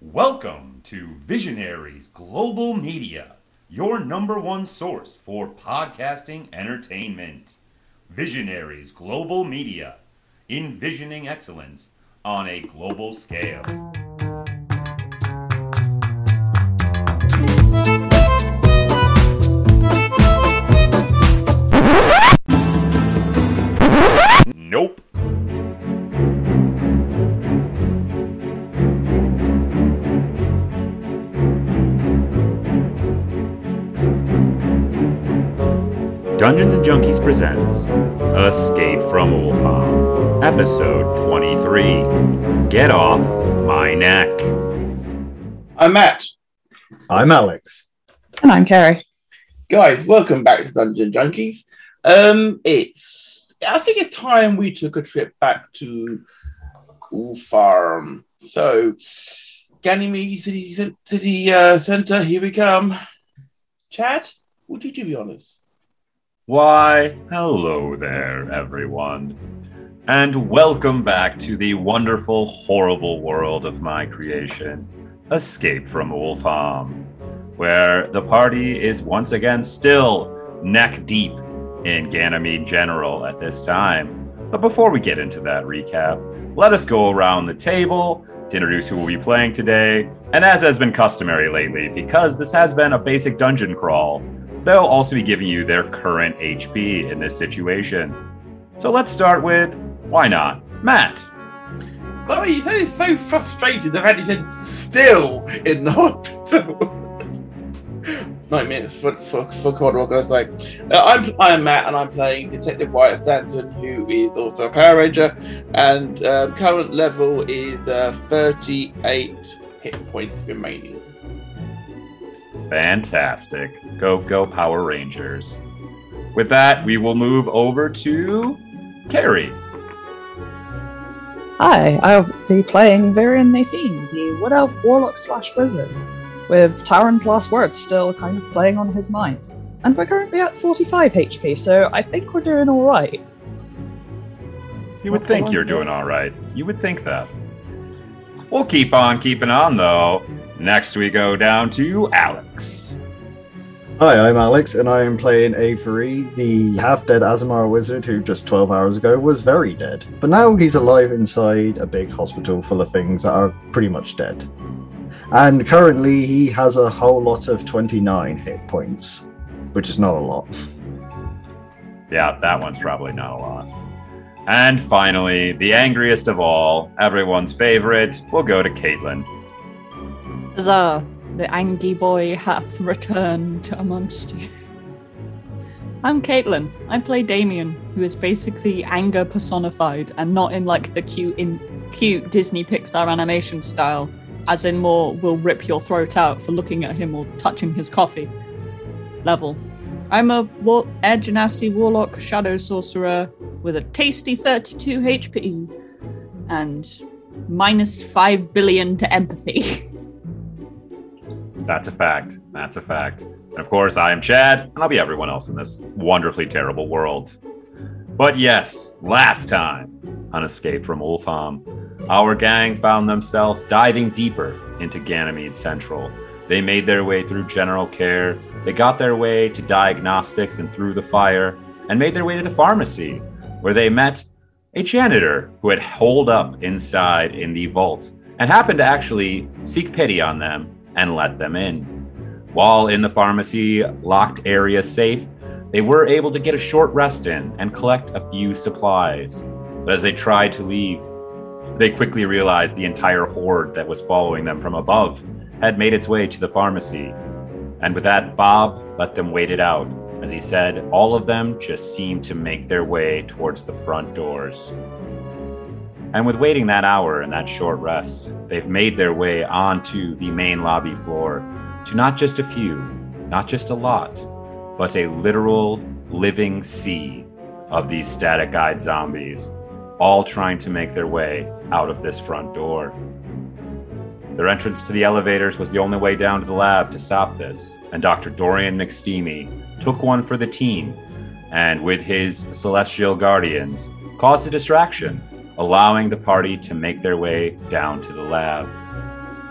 Welcome to Visionaries Global Media, your number one source for podcasting entertainment. Visionaries Global Media, envisioning excellence on a global scale. Nope. Dungeons & Junkies presents Escape from Ulfheim, Episode 23, Get Off My Neck. I'm Matt. I'm Alex. And I'm Kerry. Guys, welcome back to Dungeon Junkies. I think it's time we took a trip back to Ulfheim. So, Ganymede City Centre, here we come. Chad, would you do the honours? Why, hello there, everyone, and welcome back to the wonderful, horrible world of my creation, Escape from Ulfheim, where the party is once again still neck deep in Ganymede General at this time. But before we get into that recap, let us go around the table to introduce who will be playing today, and as has been customary lately, because this has been a basic dungeon crawl, they'll also be giving you their current HP in this situation. So let's start with, why not, Matt? Well, you said he's so frustrated the fact he said still in the hospital. 9 minutes for Cordwell. I was like, I'm Matt, and I'm playing Detective Wyatt Stanton, who is also a Power Ranger, and current level is 38 hit points remaining. Fantastic. Go Power Rangers. With that, we will move over to Carrie. Hi, I'll be playing Varian Nathine, the Wood Elf Warlock / Wizard, with Taran's last words still kind of playing on his mind. And we're currently at 45 HP, so I think we're doing alright. You would think you're doing alright. You would think that. We'll keep on keeping on, though. Next, we go down to Alex. Hi, I'm Alex, and I am playing Avery, the half-dead Azamara wizard who just 12 hours ago was very dead. But now he's alive inside a big hospital full of things that are pretty much dead. And currently he has a whole lot of 29 hit points, which is not a lot. Yeah, that one's probably not a lot. And finally, the angriest of all, everyone's favorite, we'll go to Caitlin. Huzzah! The Angie boy hath returned amongst you. I'm Caitlin. I play Damien, who is basically anger personified, and not in like the cute Disney Pixar animation style, as in more will rip your throat out for looking at him or touching his coffee level. I'm a Air Genasi Warlock Shadow Sorcerer with a tasty 32 HP and minus 5 billion to empathy. That's a fact. That's a fact. And of course, I am Chad, and I'll be everyone else in this wonderfully terrible world. But yes, last time on Escape from Ulfheim, our gang found themselves diving deeper into Ganymede Central. They made their way through general care, they got their way to diagnostics and through the fire, and made their way to the pharmacy, where they met a janitor who had holed up inside in the vault and happened to actually seek pity on them and let them in. While in the pharmacy locked area safe, they were able to get a short rest in and collect a few supplies. But as they tried to leave, they quickly realized the entire horde that was following them from above had made its way to the pharmacy. And with that, Bob let them wait it out. As he said, all of them just seemed to make their way towards the front doors. And with waiting that hour and that short rest, they've made their way onto the main lobby floor to not just a few, not just a lot, but a literal living sea of these static-eyed zombies, all trying to make their way out of this front door. Their entrance to the elevators was the only way down to the lab to stop this, and Dr. Dorian McSteamy took one for the team, and with his celestial guardians, caused a distraction, allowing the party to make their way down to the lab.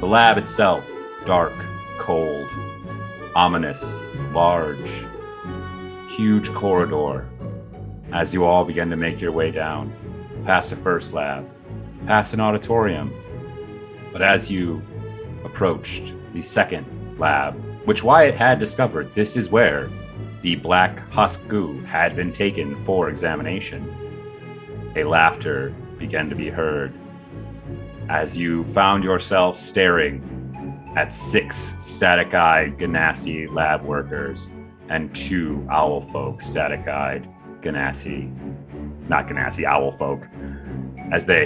The lab itself, dark, cold, ominous, large, huge corridor. As you all begin to make your way down, past the first lab, past an auditorium. But as you approached the second lab, which Wyatt had discovered this is where the black husk goo had been taken for examination, a laughter began to be heard as you found yourself staring at 6 static-eyed Ganassi lab workers and 2 owl folk static-eyed Ganassi, not Ganassi, owl folk, as they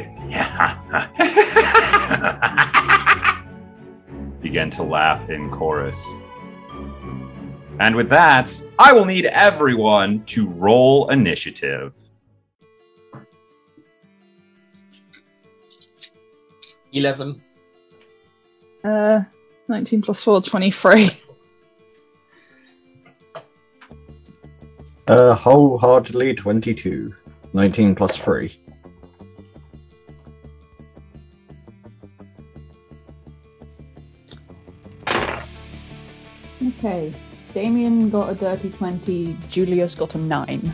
began to laugh in chorus. And with that, I will need everyone to roll initiative. 11. 19 plus 4, 23. Wholeheartedly 22. 19 plus 3. Okay. Damien got a dirty 20. Julius got a 9.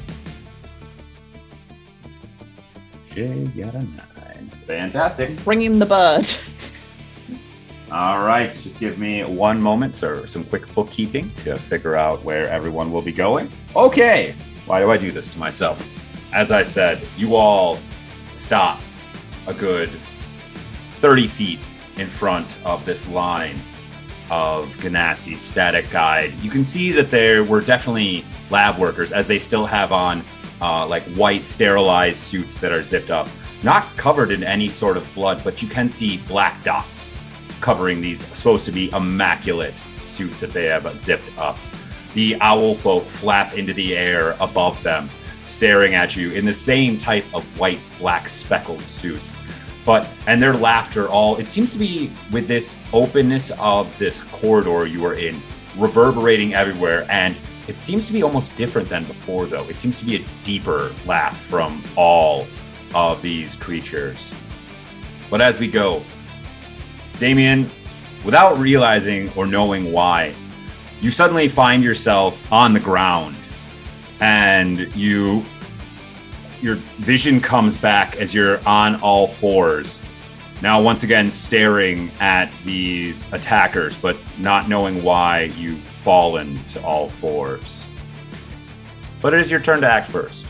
Jay got a 9. Fantastic. Bring in the bird. All right, just give me one moment, sir. Some quick bookkeeping to figure out where everyone will be going. Okay, why do I do this to myself? As I said, you all stop a good 30 feet in front of this line of Ganassi static guide. You can see that there were definitely lab workers, as they still have on like white sterilized suits that are zipped up. Not covered in any sort of blood, but you can see black dots covering these supposed to be immaculate suits that they have zipped up. The owl folk flap into the air above them, staring at you in the same type of white, black, speckled suits. And their laughter it seems to be with this openness of this corridor you are in, reverberating everywhere, and it seems to be almost different than before, though. It seems to be a deeper laugh from all of these creatures. But as we go, Damien, without realizing or knowing why, you suddenly find yourself on the ground, and your vision comes back as you're on all fours. Now, once again, staring at these attackers, but not knowing why you've fallen to all fours. But it is your turn to act first.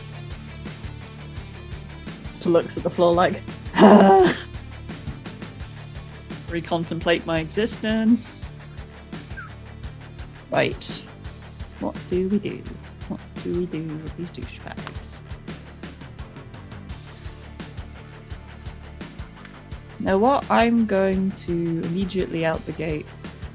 So looks at the floor like, recontemplate my existence. Right. What do we do? What do we do with these douchebags? You know what? I'm going to immediately out the gate.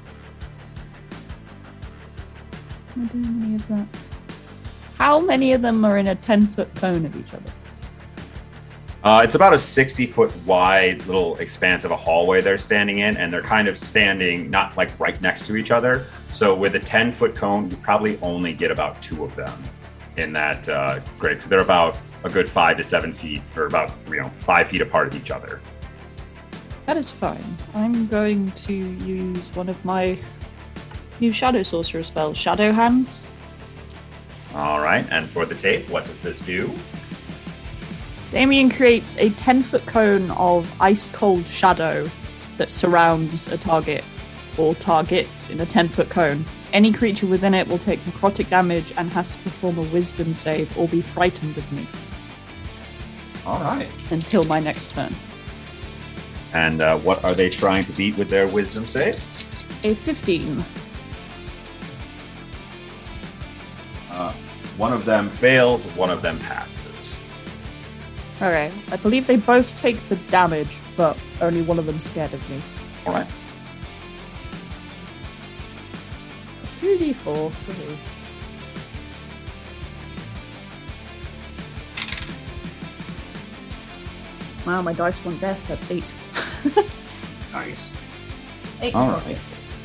Am I doing any of that? How many of them are in a 10-foot cone of each other? It's about a 60-foot wide little expanse of a hallway they're standing in, and they're kind of standing not like right next to each other. So with a 10-foot cone, you probably only get about 2 of them in that grid. So they're about a good 5 to 7 feet, or about 5 feet apart of each other. That is fine. I'm going to use one of my new Shadow Sorcerer spells, Shadow Hands. All right, and for the tape, what does this do? Damien creates a 10-foot cone of ice-cold shadow that surrounds a target, or targets in a 10-foot cone. Any creature within it will take necrotic damage and has to perform a wisdom save or be frightened of me. All right. Until my next turn. And what are they trying to beat with their wisdom save? A 15. One of them fails, one of them passes. Okay, I believe they both take the damage, but only one of them's scared of me. All right. 2d4. Wow, my dice want death. That's 8. Nice. 8. All right.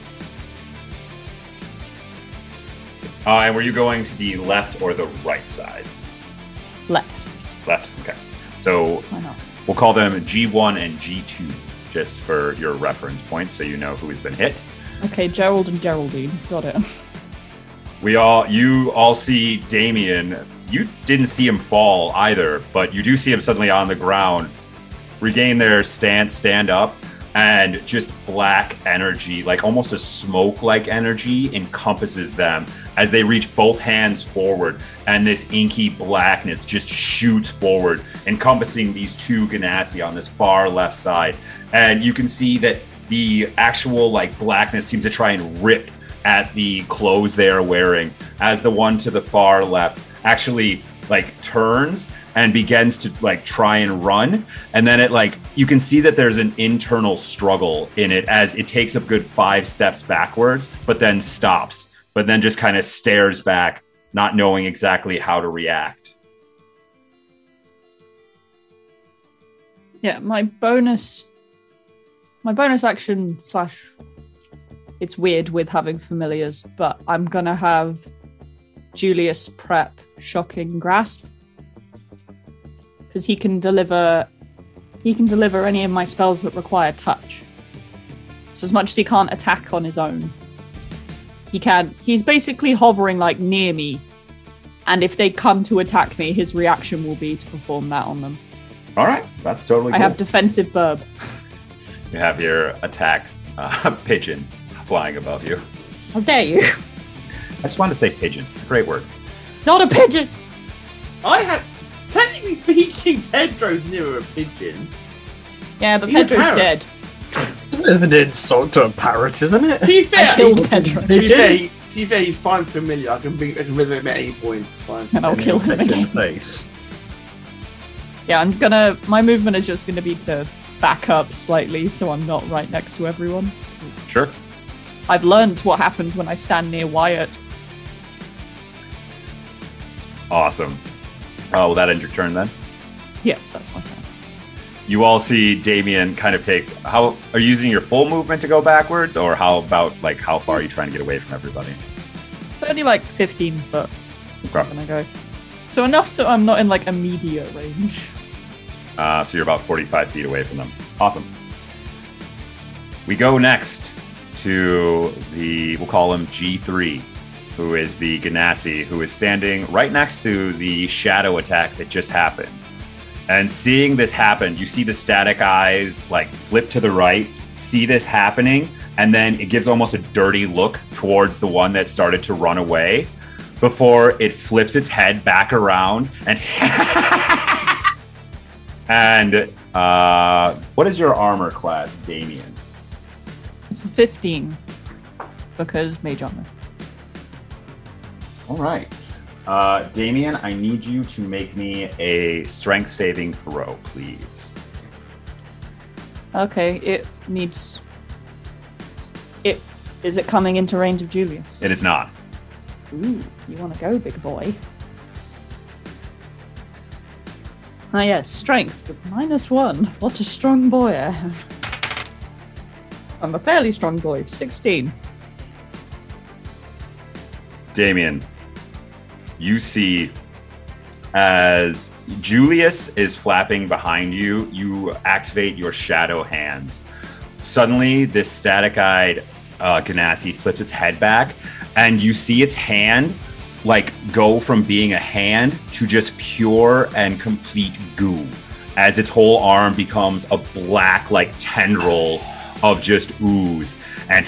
And were you going to the left or the right side? Left. Left. Okay. So Why not? we'll call them G1 and G2. just for your reference point, so you know who has been hit. Okay, Gerald and Geraldine. Got it. You all see Damien. You didn't see him fall either, but you do see him suddenly on the ground, regain their stance, stand up, and just black energy, like almost a smoke-like energy, encompasses them as they reach both hands forward, and this inky blackness just shoots forward, encompassing these two Ganassi on this far left side. And you can see that the actual like blackness seems to try and rip at the clothes they are wearing, as the one to the far left actually like turns and begins to like try and run, and then it like you can see that there's an internal struggle in it as it takes a good 5 steps backwards, but then stops, but then just kind of stares back, not knowing exactly how to react. Yeah, my bonus action / it's weird with having familiars, but I'm gonna have Julius prep Shocking Grasp, because he can deliver any of my spells that require touch. So as much as he can't attack on his own, he's basically hovering like near me, and if they come to attack me, his reaction will be to perform that on them. All right, that's totally cool. I have defensive burb. You have your attack pigeon flying above you. How dare you? I just wanted to say pigeon. It's a great word. Not a pigeon! Technically speaking, Pedro's nearer a pigeon. Yeah, but He's a Pedro's parrot. dead. It's a bit of an insult to a parrot, isn't it? To be fair, I killed Pedro. To be fair, he's fine familiar. I can visit him at any point. It's fine. And I'll kill him again. Face. Yeah, my movement is just gonna be to back up slightly so I'm not right next to everyone. Sure. I've learned what happens when I stand near Wyatt. Awesome. Oh, will that end your turn then? Yes, that's my turn. You all see Damien kind of are you using your full movement to go backwards, or how about like how far are you trying to get away from everybody? It's only like 15 foot. Okay. I'm gonna go. So enough so I'm not in like immediate range. So you're about 45 feet away from them. Awesome. We go next to we'll call him G3, who is the Ganassi, who is standing right next to the shadow attack that just happened. And seeing this happen, you see the static eyes like flip to the right, see this happening, and then it gives almost a dirty look towards the one that started to run away before it flips its head back around and and what is your armor class, Damien? It's a 15 because mage armor. All right. Damien, I need you to make me a strength saving throw, please. Okay, is it coming into range of Julius? It is not. Ooh, you want to go, big boy? Ah, yes, strength with -1. What a strong boy I have. I'm a fairly strong boy, 16. Damien, you see as Julius is flapping behind you, you activate your shadow hands. Suddenly, this static-eyed Ganassi flips its head back, and you see its hand like go from being a hand to just pure and complete goo, as its whole arm becomes a black like tendril of just ooze, and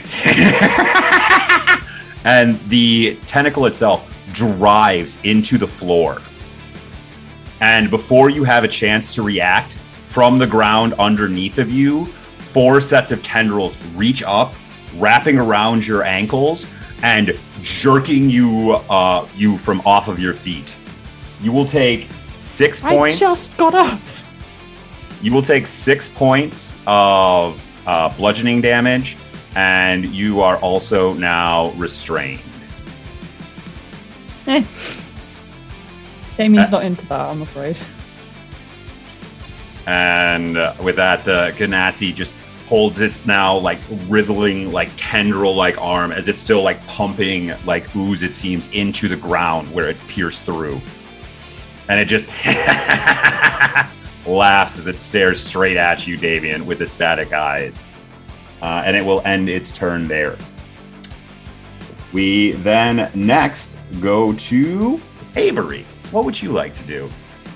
and the tentacle itself drives into the floor. And before you have a chance to react, from the ground underneath of you, 4 sets of tendrils reach up, wrapping around your ankles and jerking you from off of your feet. You will take 6 points. I just got up. You will take 6 points of bludgeoning damage, and you are also now restrained. Damien's not into that, I'm afraid. And with that, the Ganassi just holds its now like wriggling like tendril like arm as it's still like pumping like ooze, it seems, into the ground where it pierced through. And it just laughs as it stares straight at you, Davian, with ecstatic eyes. And it will end its turn there. We then next go to Avery. What would you like to do?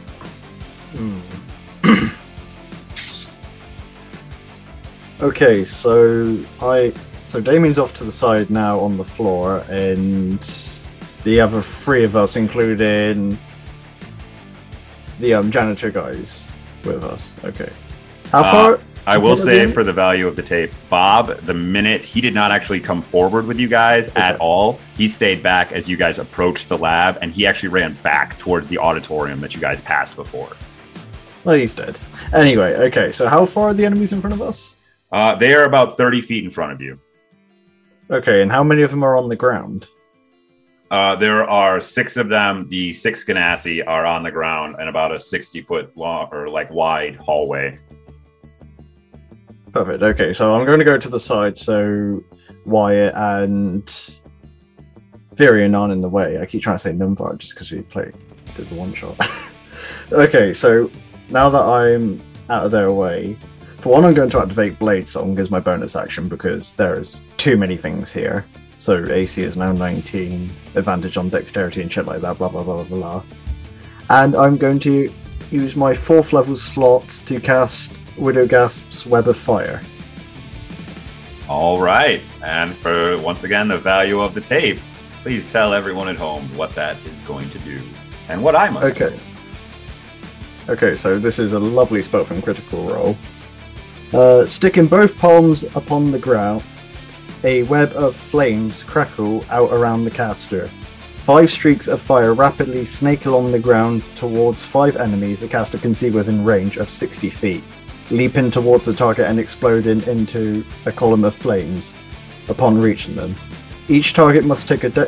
Okay, so Damien's off to the side now on the floor, and the other three of us, including the janitor guys, with us. Okay, how far? I will say, for the value of the tape, Bob, the minute he did not actually come forward with you guys at all, he stayed back as you guys approached the lab, and he actually ran back towards the auditorium that you guys passed before. Well, he's dead. Anyway, okay, so how far are the enemies in front of us? They are about 30 feet in front of you. Okay, and how many of them are on the ground? There are 6 of them. The 6 Ganassi are on the ground and about a 60-foot long or wide hallway. Perfect. Okay, so I'm going to go to the side so Wyatt and Virion aren't in the way. I keep trying to say Numvar just because we did the one shot. Okay, so now that I'm out of their way, for one, I'm going to activate Blade Song as my bonus action because there's too many things here. So AC is now 19, advantage on dexterity and shit like that, blah, blah, blah, blah, blah. And I'm going to use my 4th level slot to cast Widowgasp's Web of Fire. All right. And for, once again, the value of the tape, please tell everyone at home what that is going to do and what I must do. Okay, so this is a lovely spell from Critical Role. Sticking both palms upon the ground, a web of flames crackle out around the caster. 5 streaks of fire rapidly snake along the ground towards 5 enemies the caster can see within range of 60 feet, leaping towards the target and exploding into a column of flames upon reaching them. Each target must make a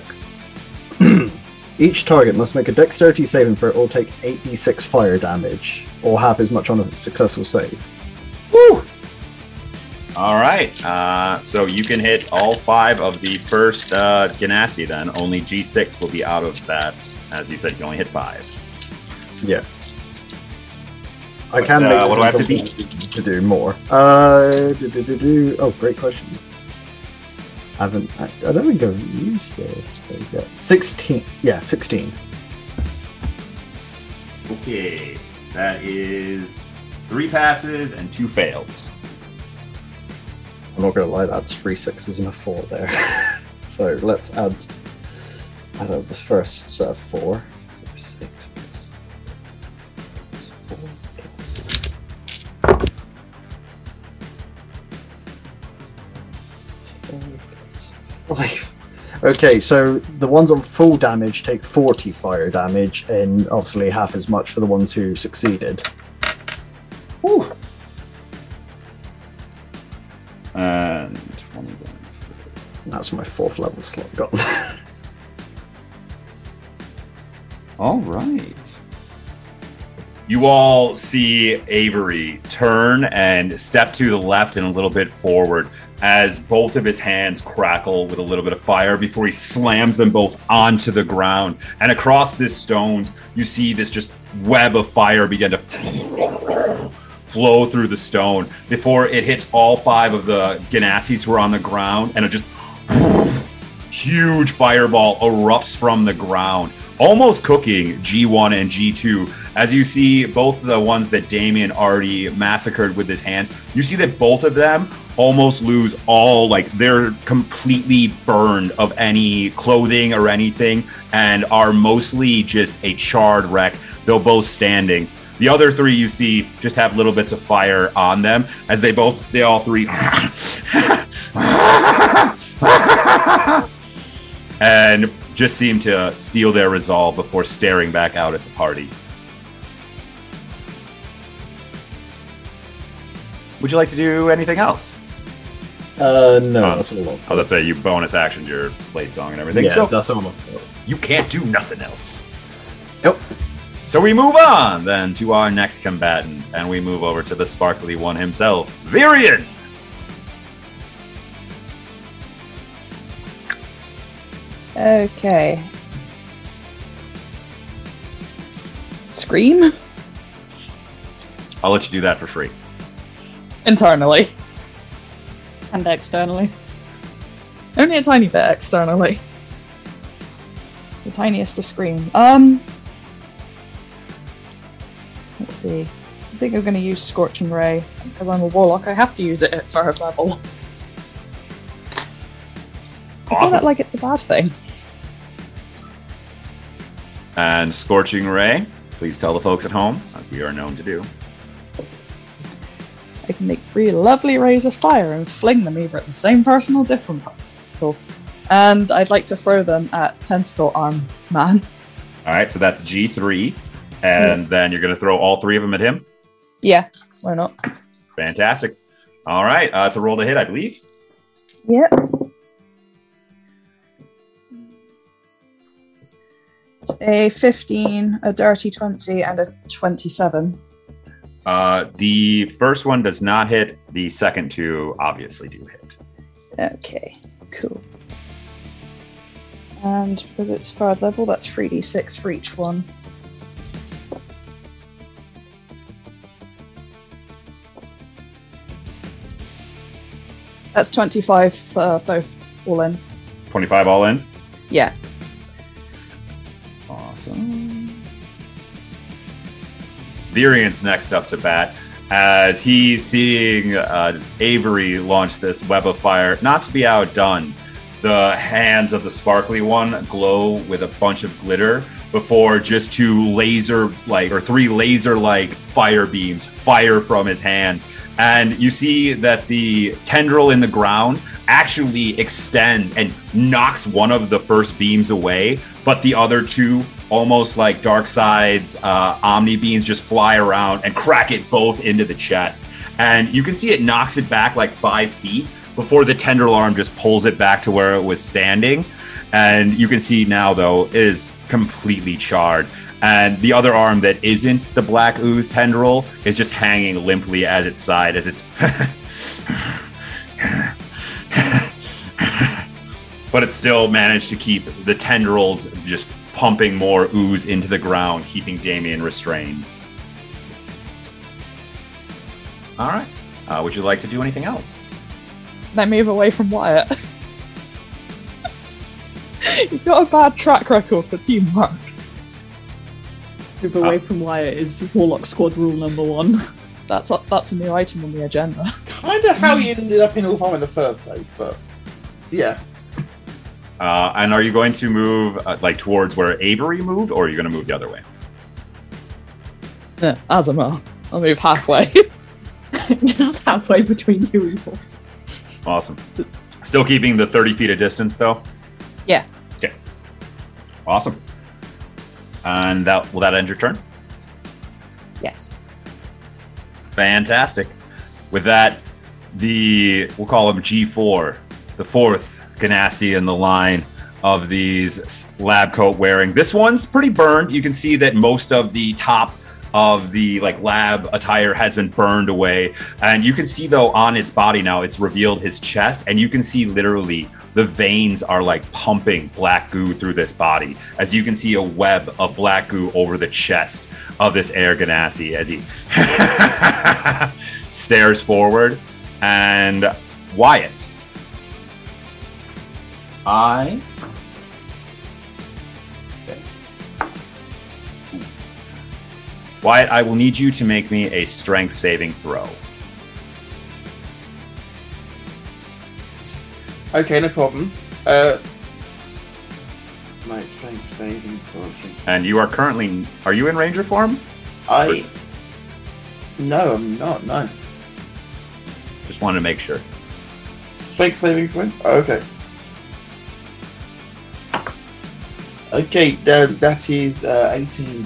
dexterity saving throw or take 8d6 fire damage, or half as much on a successful save. Woo! All right. So you can hit all 5 of the first Ganassi then. Only G6 will be out of that. As you said, you can only hit 5. Yeah. I can make what do I have to to do more. Oh, great question. I don't think I've used this yet. 16. Yeah, 16. Okay. That is 3 passes and 2 fails. I'm not gonna lie, that's 3 6s and a 4 there. So let's add up the first set of 4. So 6 plus 4 plus 5. Okay, so the ones on full damage take 40 fire damage, and obviously half as much for the ones who succeeded. Whew. And 21. That's my 4th level slot gone. All right. You all see Avery turn and step to the left and a little bit forward as both of his hands crackle with a little bit of fire before he slams them both onto the ground. And across this stones, you see this just web of fire begin to flow through the stone before it hits all 5 of the Ganassis who are on the ground, and it just huge fireball erupts from the ground, almost cooking G1 and G2. As you see both the ones that Damien already massacred with his hands, you see that both of them almost lose all, they're completely burned of any clothing or anything and are mostly just a charred wreck, though both standing. The other 3 you see just have little bits of fire on them as they all 3 and just seem to steal their resolve before staring back out at the party. Would you like to do anything else? No, that's all. Oh, that's you bonus action your Blade Song and everything. Yeah, so that's all. You can't do nothing else. Nope. So we move on then to our next combatant, and we move over to the sparkly one himself, Virion. Okay. Scream? I'll let you do that for free. Internally. And externally. Only a tiny bit externally. The tiniest of screen. Let's see. I think I'm going to use Scorching Ray. Because I'm a warlock, I have to use it at 3rd level. I say that like it's a bad thing. And Scorching Ray, please tell the folks at home, as we are known to do. I can make 3 lovely rays of fire and fling them either at the same person or different people. And I'd like to throw them at Tentacle Arm Man. All right, so that's G3. And then you're going to throw all 3 of them at him? Yeah, why not? Fantastic. All right, it's a roll to hit, I believe. Yep. A 15, a dirty 20, and a 27. The first one does not hit. The second 2 obviously do hit. Okay, cool. And because it's 3rd level, that's 3d6 for each one. That's 25 for both, all in. 25 all in? Yeah. Awesome. Virian's next up to bat as he's seeing Avery launch this web of fire. Not to be outdone, the hands of the sparkly one glow with a bunch of glitter before just 3 laser-like fire beams fire from his hands. And you see that the tendril in the ground actually extends and knocks one of the first beams away, but the other 2, almost like Darkseid's Omni beams, just fly around and crack it both into the chest. And you can see it knocks it back like 5 feet before the tendril arm just pulls it back to where it was standing. And you can see now, though, it is completely charred. And the other arm that isn't the black ooze tendril is just hanging limply at its side as it's... but it still managed to keep the tendrils just pumping more ooze into the ground, keeping Damien restrained. All right. Would you like to do anything else? Can I move away from Wyatt? He's got a bad track record for teamwork. Move away from Wyatt is Warlock Squad rule number 1. That's a new item on the agenda. Kind of how you ended up in Ulfheim in the first place, but yeah. And are you going to move towards where Avery moved, or are you going to move the other way? Yeah, Azamar. I'll move halfway. Just halfway between 2 evils. Awesome. Still keeping the 30 feet of distance, though? Yeah. Okay. Awesome. And will that end your turn? Yes. Fantastic. With that, we'll call him G4, the 4th Ganassi in the line of these lab coat wearing. This one's pretty burned. You can see that most of the top of the lab attire has been burned away, and you can see, though, on its body now it's revealed his chest, and you can see literally the veins are pumping black goo through this body, as you can see a web of black goo over the chest of this Air Ganassi as he stares forward. And Wyatt, Wyatt, I will need you to make me a strength saving throw. Okay, no problem. My strength saving throw. And you are currently... Are you in Ranger form? No, I'm not, no. Just wanted to make sure. Strength saving throw? Oh, okay. Okay, that is 18.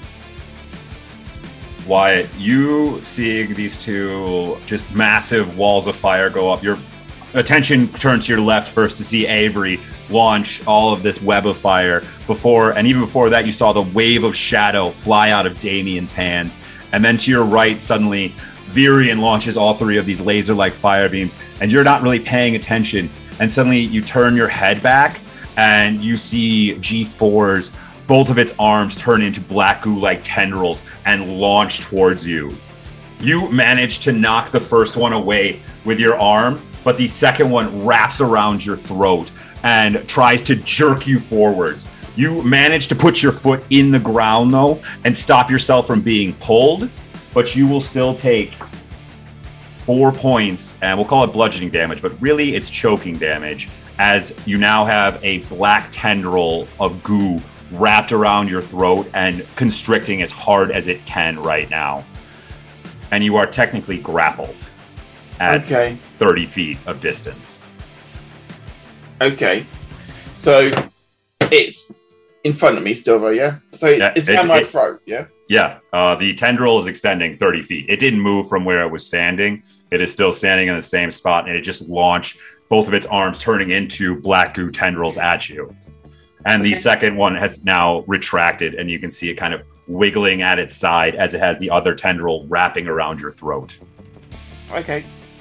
Wyatt, you seeing these 2 just massive walls of fire go up, your attention turns to your left first to see Avery launch all of this web of fire and even before that you saw the wave of shadow fly out of Damien's hands, and then to your right suddenly Virian launches all 3 of these laser-like fire beams, and you're not really paying attention, and suddenly you turn your head back and you see G4's both of its arms turn into black goo-like tendrils and launch towards you. You manage to knock the first one away with your arm, but the second one wraps around your throat and tries to jerk you forwards. You manage to put your foot in the ground, though, and stop yourself from being pulled, but you will still take 4 points, and we'll call it bludgeoning damage, but really it's choking damage, as you now have a black tendril of goo wrapped around your throat and constricting as hard as it can right now. And you are technically grappled at 30 feet of distance. Okay. So it's in front of me still, though, yeah? So it's down my throat, yeah? Yeah. The tendril is extending 30 feet. It didn't move from where it was standing. It is still standing in the same spot, and it just launched both of its arms, turning into black goo tendrils at you. And the second one has now retracted, and you can see it kind of wiggling at its side as it has the other tendril wrapping around your throat. Okay.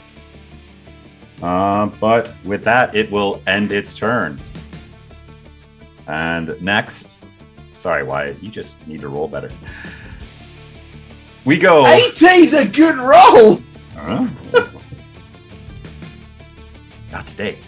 But with that, it will end its turn. And next, sorry, Wyatt, you just need to roll better. We go. 18's a good roll! Not today.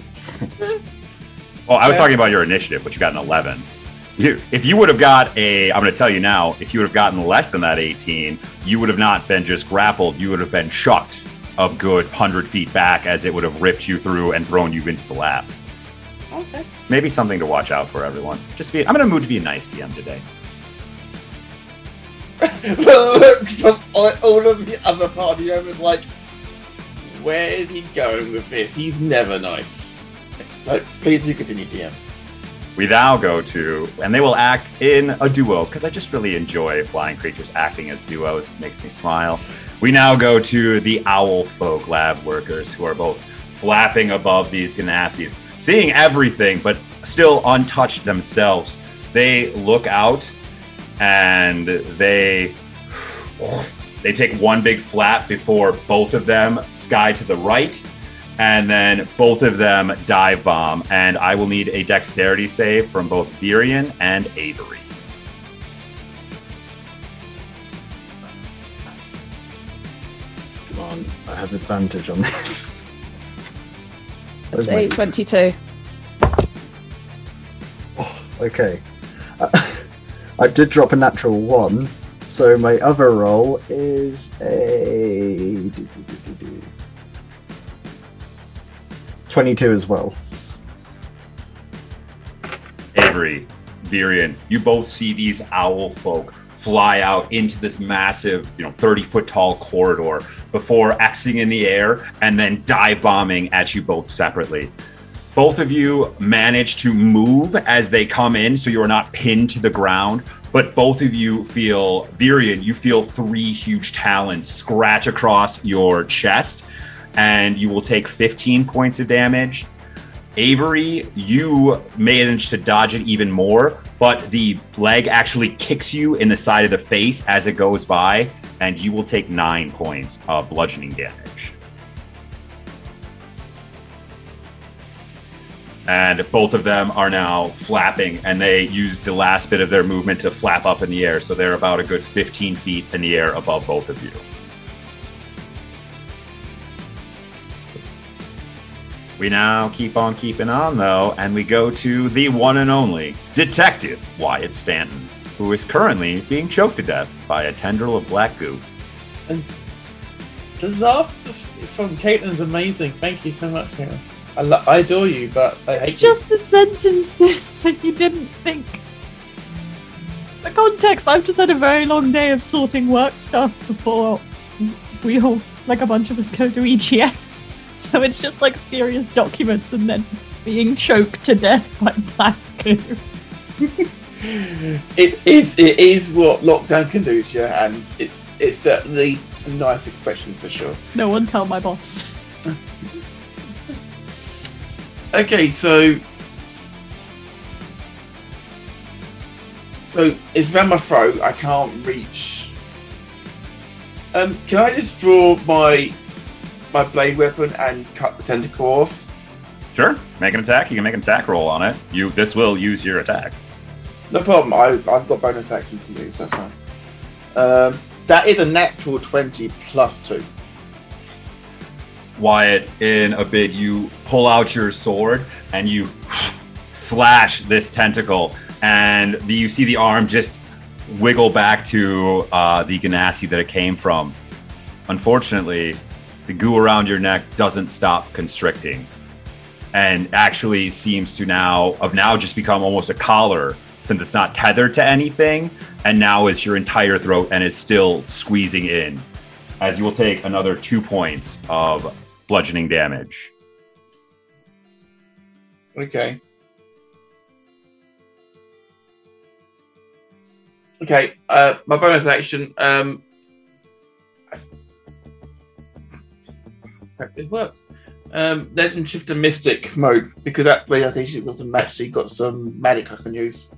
Oh, I was talking about your initiative, which you got an 11. If you would have got I'm going to tell you now, if you would have gotten less than that 18, you would have not been just grappled. You would have been chucked a good 100 feet back, as it would have ripped you through and thrown you into the lap. Okay. Maybe something to watch out for, everyone. I'm in a mood to be a nice DM today. The look from all of the other party members like, where is he going with this? He's never nice. So please do continue, DM. We now go to, and they will act in a duo, because I just really enjoy flying creatures acting as duos. It makes me smile. We now go to the owl folk lab workers, who are both flapping above these Ganassies, seeing everything, but still untouched themselves. They look out, and they take one big flap before both of them sky to the right, and then both of them dive bomb. And I will need a dexterity save from both Virion and Avery. Come on, I have advantage on this. It's a 22. Oh, okay. I did drop a natural 1, so my other roll is a 22 as well. Avery, Virion, you both see these owl folk fly out into this massive, 30-foot tall corridor before Xing in the air and then dive bombing at you both separately. Both of you manage to move as they come in, so you are not pinned to the ground, but both of you feel, Virion, you feel 3 huge talons scratch across your chest, and you will take 15 points of damage. Avery, you manage to dodge it even more, but the leg actually kicks you in the side of the face as it goes by, and you will take 9 points of bludgeoning damage. And both of them are now flapping, and they use the last bit of their movement to flap up in the air, so they're about a good 15 feet in the air above both of you. We now keep on keeping on, though, and we go to the one and only Detective Wyatt Stanton, who is currently being choked to death by a tendril of black goo. And the laughter from Caitlin's amazing. Thank you so much, Caitlin. I adore you, but I hate it's just the sentences that you didn't think. The context, I've just had a very long day of sorting work stuff before we all, like a bunch of us, go to EGS. So it's just like serious documents and then being choked to death by black goo. It is what lockdown can do to you, and it's certainly a nice expression for sure. No one tell my boss. Okay, so it's around my throat. I can't reach. Can I just draw my blade weapon and cut the tentacle off? Sure, make an attack. You can make an attack roll on it. This will use your attack. No problem. I've got bonus action to use. That's fine. That is a natural 20 plus 2. Wyatt, in a bid, you pull out your sword and you slash this tentacle, and you see the arm just wiggle back to the Ganassi that it came from. Unfortunately, the goo around your neck doesn't stop constricting, and actually seems to now just become almost a collar, since it's not tethered to anything, and now is your entire throat and is still squeezing in, as you will take another 2 points of bludgeoning damage. Okay. Okay, my bonus action, it works. Legend Shifter Mystic mode, because that way I can actually got some magic I can use.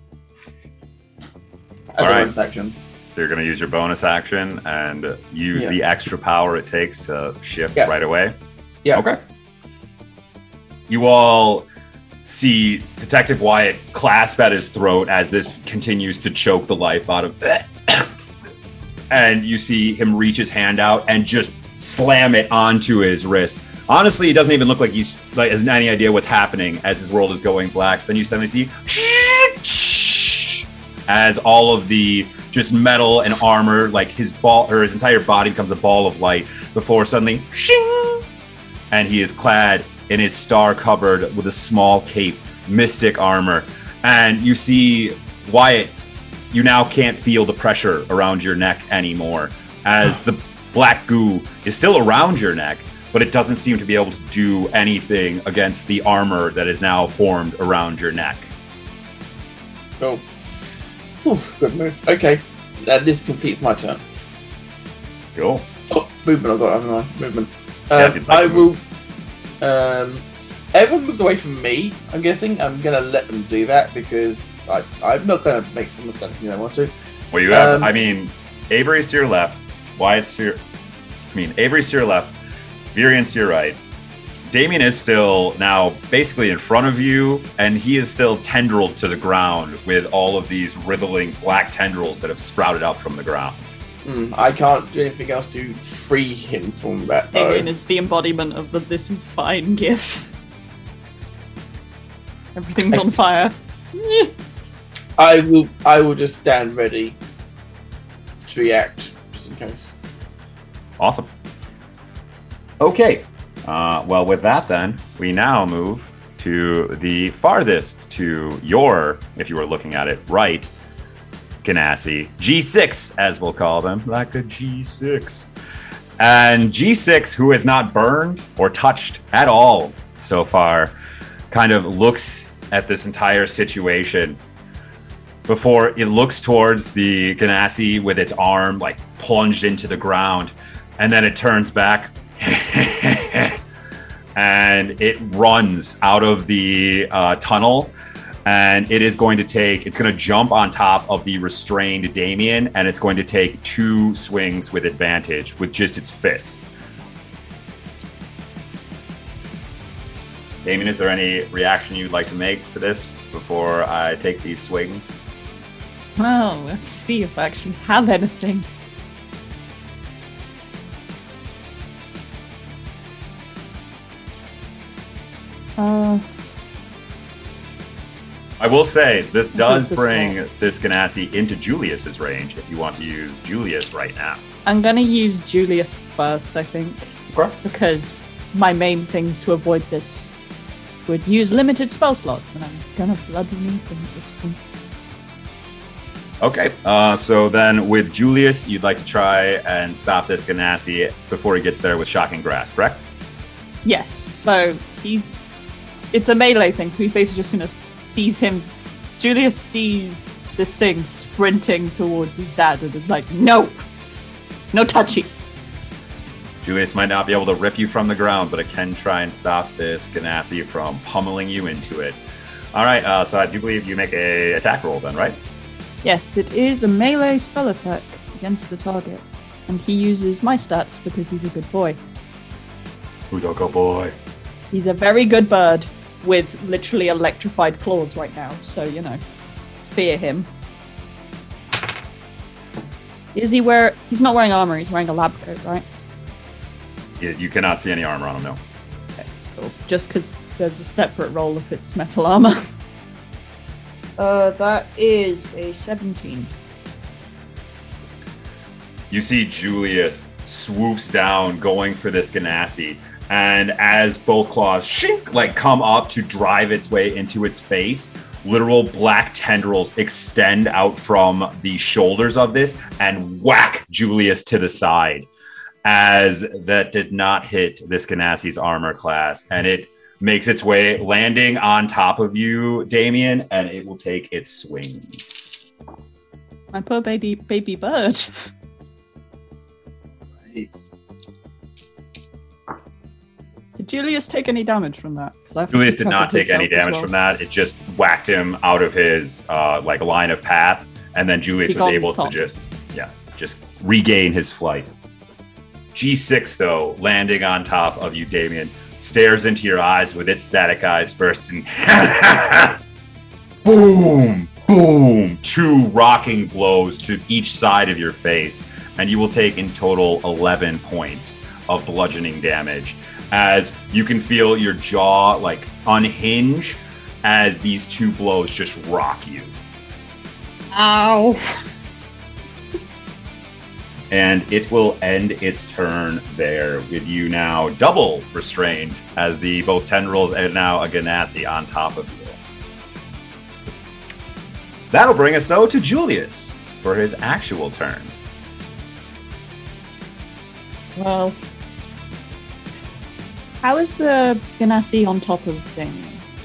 All right. Action. So you're going to use your bonus action and use the extra power it takes to shift right away? Yeah. Okay. You all see Detective Wyatt clasp at his throat as this continues to choke the life out of and you see him reach his hand out and just slam it onto his wrist. Honestly, he doesn't even look like he has any idea what's happening as his world is going black. Then you suddenly see as all of the just metal and armor, like his entire body becomes a ball of light before suddenly shing, and he is clad in his star-covered with a small cape, mystic armor. And you see Wyatt, you now can't feel the pressure around your neck anymore, as the black goo is still around your neck, but it doesn't seem to be able to do anything against the armor that is now formed around your neck. Oh. Whew, good move. Okay, this completes my turn. Cool. Oh, movement I've got, haven't I? Movement. I will... everyone moves away from me, I'm guessing. I'm going to let them do that because I'm not going to make some mistakes if you don't want to. Well, you have, Avery's to your left, Wyatt's to your... Avery's to your left, Virian's to your right. Damien is still now basically in front of you, and he is still tendrilled to the ground with all of these wriggling black tendrils that have sprouted up from the ground. I can't do anything else to free him from that. Damien is the embodiment of the "this is fine" gif. Everything's on fire. I will just stand ready to react, just in case. Awesome. Okay. Well, with that, then, we now move to the farthest to your, if you were looking at it, right, Ganassi. G6, as we'll call them, like a G6. And G6, who is not burned or touched at all so far, kind of looks at this entire situation before it looks towards the Ganassi with its arm, like, plunged into the ground. And then it turns back and it runs out of the tunnel, and it's going to jump on top of the restrained Damien, and it's going to take 2 swings with advantage with just its fists. Damien, is there any reaction you'd like to make to this before I take these swings? Well, let's see if I actually have anything. I will say, this does bring this Ganassi into Julius's range if you want to use Julius right now. I'm going to use Julius first, I think. Okay. Because my main things to avoid this would use limited spell slots, and I'm going to bloody need them at this point. Okay, so then with Julius, you'd like to try and stop this Ganassi before he gets there with Shocking Grasp, correct? Yes, so it's a melee thing, so he's basically just going to seize him. Julius sees this thing sprinting towards his dad and is like, no touchy. Julius might not be able to rip you from the ground, but it can try and stop this Ganassi from pummeling you into it. All right, so I do believe you make a attack roll then, right? Yes, it is a melee spell attack against the target, and he uses my stats because he's a good boy. Who's a good boy? He's a very good bird with literally electrified claws right now, so, fear him. He's not wearing armor, he's wearing a lab coat, right? You cannot see any armor on him, no. Okay, cool. Just because there's a separate roll if it's metal armor. That is a 17. You see Julius swoops down, going for this Ganassi, and as both claws come up to drive its way into its face, literal black tendrils extend out from the shoulders of this and whack Julius to the side, as that did not hit this Ganassi's armor class, and it makes its way, landing on top of you, Damien, and it will take its swings. My poor baby bird. Did Julius take any damage from that? Julius did not take any damage from that. It just whacked him out of his line of path, and then Julius was able to just regain his flight. G6 though, landing on top of you, Damien, stares into your eyes with its static eyes first, and boom, boom, 2 rocking blows to each side of your face, and you will take in total 11 points of bludgeoning damage, as you can feel your jaw unhinge as these 2 blows just rock you. Ow. And it will end its turn there, with you now double restrained, as both tendrils and now a Ganassi on top of you. That'll bring us though to Julius for his actual turn. Well, how is the Ganassi on top of Damien?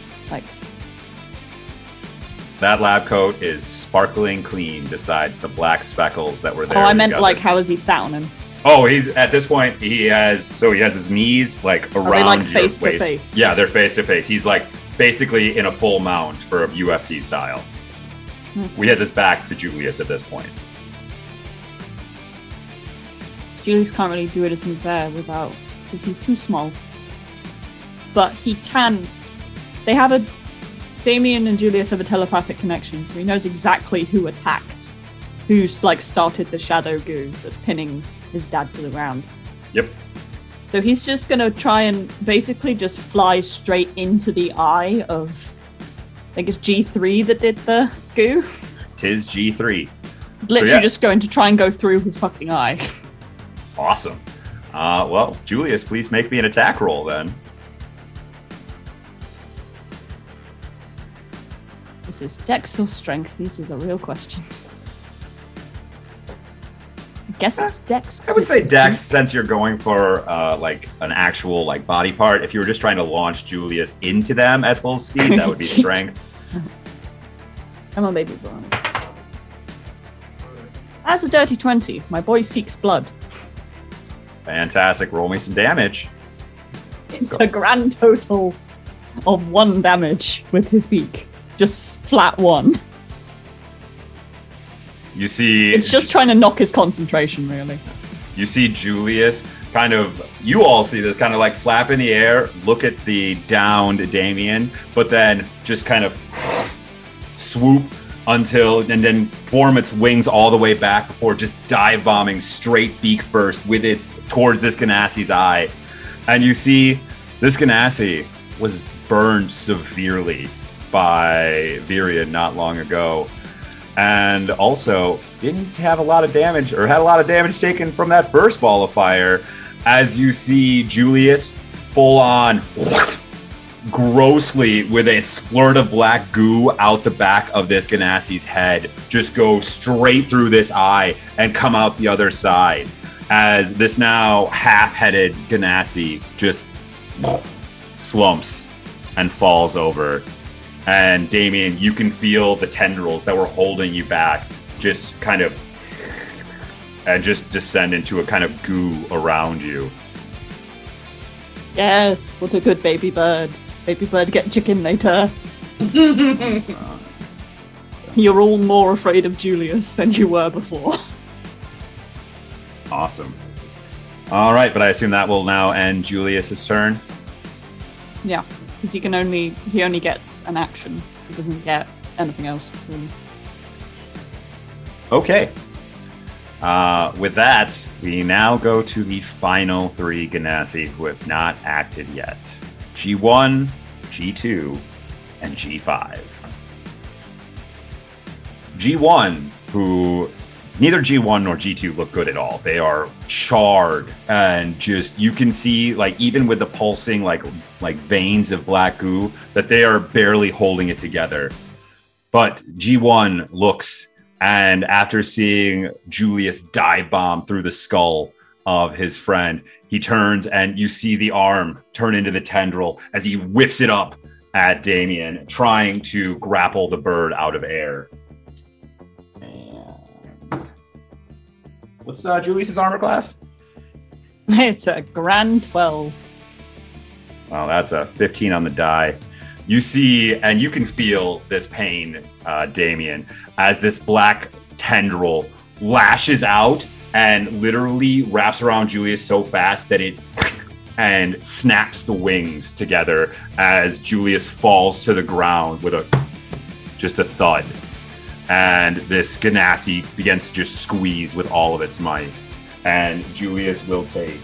That lab coat is sparkling clean, besides the black speckles that were there. Oh, I meant how is he sat on him? Oh, he's at this point. He has his knees around Are they, your face waist. to face? Yeah, they're face to face. He's basically in a full mount for a UFC style. He has his back to Julius at this point. Julius can't really do anything there because he's too small. But he can. Damien and Julius have a telepathic connection, so he knows exactly who attacked, who started the shadow goo that's pinning his dad to the ground. Yep. So he's just gonna try and basically just fly straight into the eye of, I think it's G3 that did the goo. Tis G3. Literally just going to try and go through his fucking eye. Awesome. Well, Julius, please make me an attack roll then. This is Dex or Strength. These are the real questions. I guess it's Dex. I would say Dex, since you're going for an actual body part. If you were just trying to launch Julius into them at full speed, that would be Strength. I'm a baby boy. That's a dirty 20. My boy seeks blood. Fantastic. Roll me some damage. It's a grand total of 1 damage with his beak. Just flat 1. You see... It's just trying to knock his concentration, really. You see Julius you all see this flap in the air, look at the downed Damien, but then just swoop and then form its wings all the way back before just dive bombing straight beak first towards this Ganassi's eye. And you see this Ganassi was burned severely by Virion not long ago, and also didn't have a lot of damage, or had a lot of damage taken from that first ball of fire, as you see Julius full on grossly, with a splurt of black goo out the back of this Ganassi's head, just go straight through this eye and come out the other side, as this now half-headed Ganassi just slumps and falls over. And Damien, you can feel the tendrils that were holding you back just just descend into a kind of goo around you. Yes, what a good baby bird. Baby bird get chicken later. You're all more afraid of Julius than you were before. Awesome. All right, but I assume that will now end Julius's turn. Yeah. Because he only gets an action. He doesn't get anything else, really. Okay. With that, we now go to the final 3 Ganassi who have not acted yet. G1, G2, and G5. G1, who neither G1 nor G2 look good at all. They are charred and just, you can see, like, even with the pulsing, like veins of black goo, that they are barely holding it together. But G1 looks, and after seeing Julius dive bomb through the skull of his friend, he turns and you see the arm turn into the tendril as he whips it up at Damien, trying to grapple the bird out of air. What's Julius's armor class? It's a grand 12. Well, that's a 15 on the die. You see, and you can feel this pain, Damien, as this black tendril lashes out and literally wraps around Julius so fast that it and snaps the wings together as Julius falls to the ground with just a thud. And this Ganassi begins to just squeeze with all of its might. And Julius will take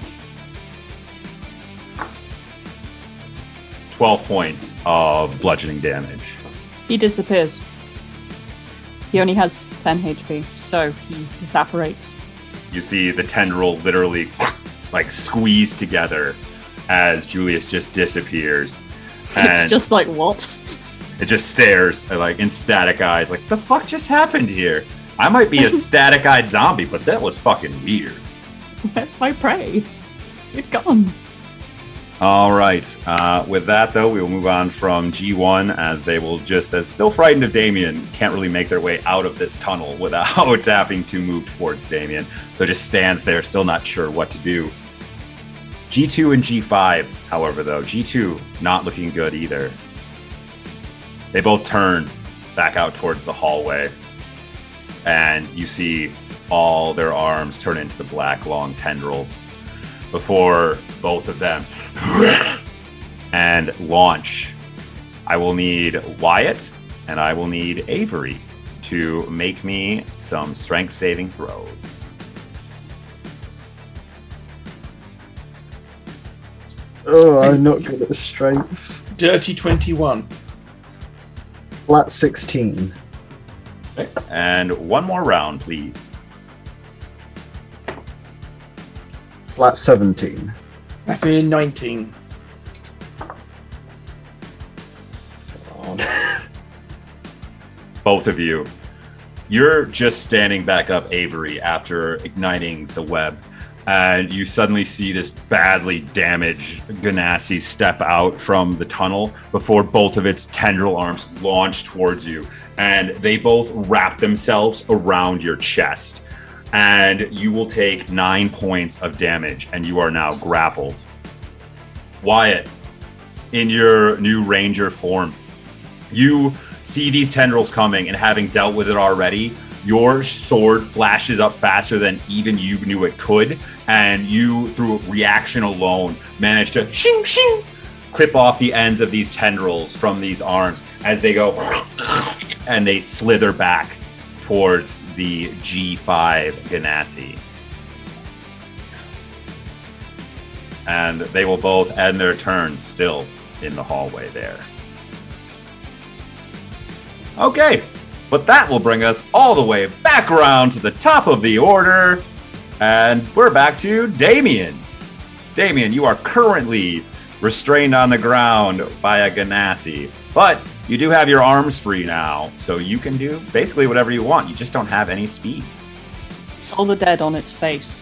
12 points of bludgeoning damage. He disappears. He only has 10 HP, so he disapparates. You see the tendril literally like squeeze together as Julius just disappears. And it's just like, what? It just stares like in static eyes, like, the fuck just happened here? I might be a static-eyed zombie, but that was fucking weird. That's my prey. It's gone. All right. With that, though, we will move on from G1 as they will just, as still frightened of Damien, can't really make their way out of this tunnel without having to move towards Damien. So just stands there, still not sure what to do. G2 and G5, however, though, G2 not looking good either. They both turn back out towards the hallway, and you see all their arms turn into the black, long tendrils before both of them and launch. I will need Wyatt and I will need Avery to make me some strength saving throws. Oh, I'm not good at strength. Dirty 21. Flat 16. Okay. And one more round, please. Flat 17. I feel 19. Both of you. You're just standing back up, Avery, after igniting the web. And you suddenly see this badly damaged Ganassi step out from the tunnel before both of its tendril arms launch towards you. And they both wrap themselves around your chest. And you will take 9 points of damage, and you are now grappled. Wyatt, in your new ranger form, you see these tendrils coming, and having dealt with it already, your sword flashes up faster than even you knew it could, and you, through reaction alone, manage to shing shing clip off the ends of these tendrils from these arms as they go and they slither back towards the G5 Ganassi. And they will both end their turns still in the hallway there. Okay, but that will bring us all the way back around to the top of the order. And we're back to Damien. Damien, you are currently restrained on the ground by a Ganassi, but you do have your arms free now, so you can do basically whatever you want. You just don't have any speed. All the dead on its face.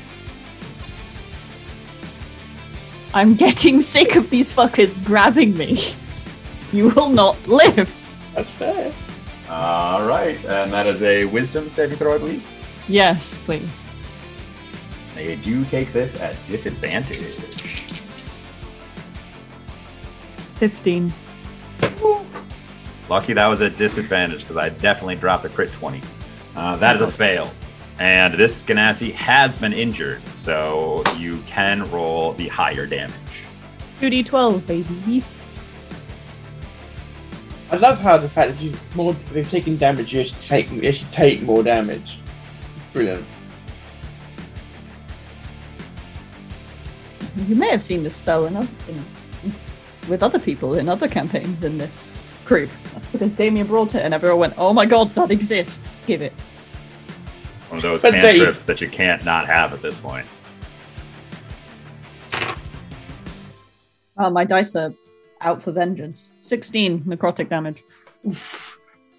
I'm getting sick of these fuckers grabbing me. You will not live. That's fair. All right, and that is a wisdom saving throw, I believe. Yes, please. They do take this at disadvantage. 15. Lucky that was a disadvantage, because I definitely dropped a crit 20. That is a fail. And this Ganassi has been injured, so you can roll the higher damage. 2d12, baby. I love how the fact that if you've taken damage, you actually take more damage. Brilliant. You may have seen this spell with other people in other campaigns in this group. That's because Damien brought it and everyone went, oh my god, that exists. Give it. One of those But cantrips that you can't not have at this point. My dice are out for vengeance. 16 necrotic damage. Oof.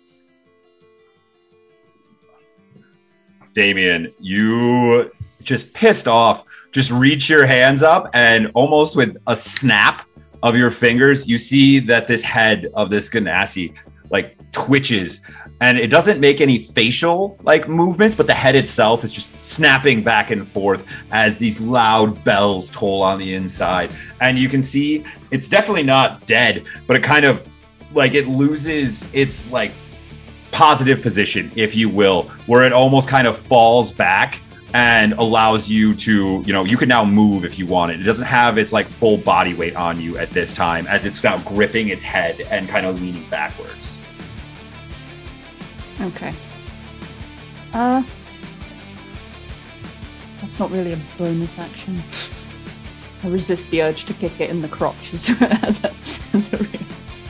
Damien, you just pissed off, just reach your hands up and almost with a snap of your fingers, you see that this head of this Ganassi like twitches, and it doesn't make any facial like movements, but the head itself is just snapping back and forth as these loud bells toll on the inside. And you can see it's definitely not dead, but it kind of like it loses its like positive position, if you will, where it almost kind of falls back and allows you to, you can now move if you want it. It doesn't have its like full body weight on you at this time, as it's now gripping its head and kind of leaning backwards. Okay. That's not really a bonus action. I resist the urge to kick it in the crotch as a real.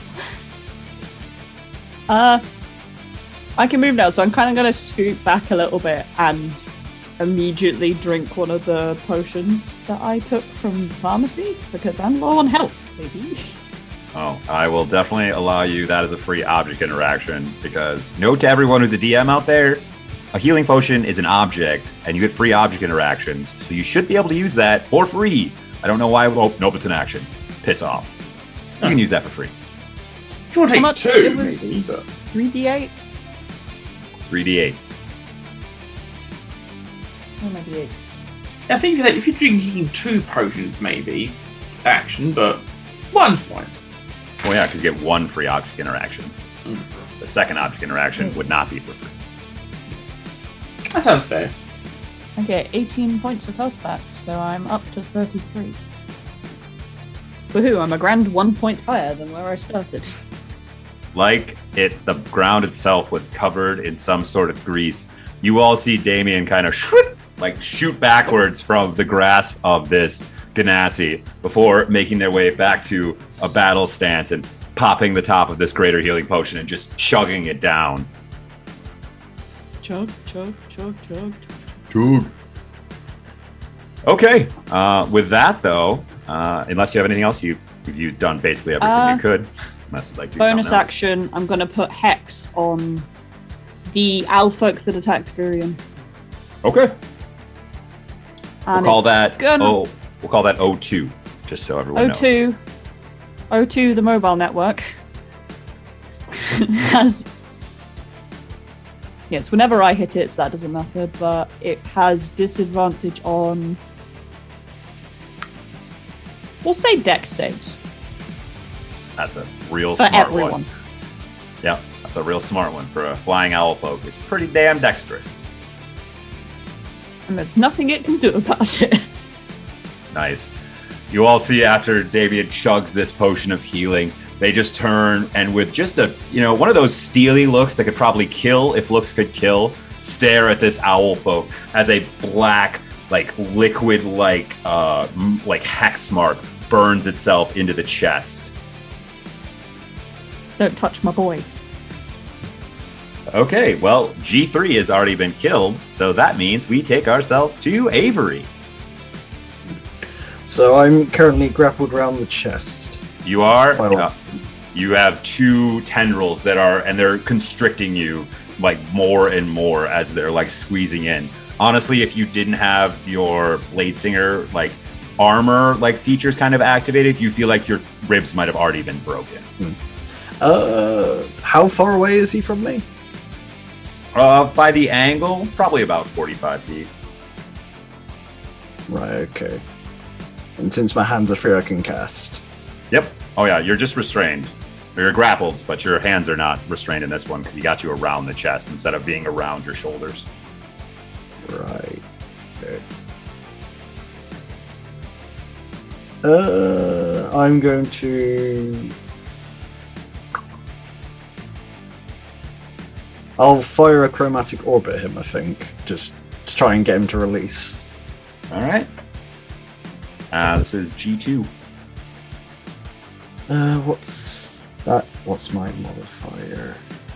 I can move now, so I'm kind of going to scoot back a little bit and immediately drink one of the potions that I took from the pharmacy, because I'm low on health, baby. Oh, I will definitely allow you that as a free object interaction, because note to everyone who's a DM out there, a healing potion is an object, and you get free object interactions, so you should be able to use that for free. I don't know why. Oh, nope, it's an action. Piss off. You can use that for free. If you want to How take much? two, It was maybe, but 3d8? 3d8. Or maybe 8. I think that if you're drinking 2 potions, maybe action, but one's fine. Well, yeah, because you get one free object interaction. Mm. The second object interaction would not be for free. That sounds fair. I get 18 points of health back, so I'm up to 33. Woohoo, I'm a grand 1 point higher than where I started. Like the ground itself was covered in some sort of grease. You all see Damien kind of shoot backwards from the grasp of this Ganassi before making their way back to a battle stance and popping the top of this greater healing potion and just chugging it down. Chug, chug, chug, chug. Chug. Okay. With that, though, unless you have anything else, you've done basically everything you could. Unless you'd like to do Bonus something else. action, I'm going to put Hex on the Alfolk that attacked Virion. Okay. And We'll call it's that gonna- we'll call that O2, just so everyone knows. O2, the mobile network, has... Yes, whenever I hit it, so that doesn't matter, but it has disadvantage on... We'll say dex saves. That's a real For smart everyone. one. Yeah, that's a real smart one for a flying owl folk. It's pretty damn dexterous. And there's nothing it can do about it. Nice. You all see after Damien chugs this potion of healing, they just turn and with just a, one of those steely looks that could probably kill if looks could kill, stare at this owl folk as a black, liquid, hex mark burns itself into the chest. Don't touch my boy. Okay, well, G3 has already been killed, so that means we take ourselves to Avery. So I'm currently grappled around the chest. You are. Well- You have 2 tendrils they're constricting you more and more as they're squeezing in. Honestly, if you didn't have your Bladesinger armor features kind of activated, you feel like your ribs might have already been broken. How far away is he from me? By the angle, probably about 45 feet. Right, okay. And since my hands are free, I can cast. Yep. Oh yeah, you're just restrained. You're grappled, but your hands are not restrained in this one because he got you around the chest instead of being around your shoulders. Right. Okay. I'm going to... I'll fire a chromatic orb at him, I think, just to try and get him to release. All right. This is G2. What's that? What's my modifier?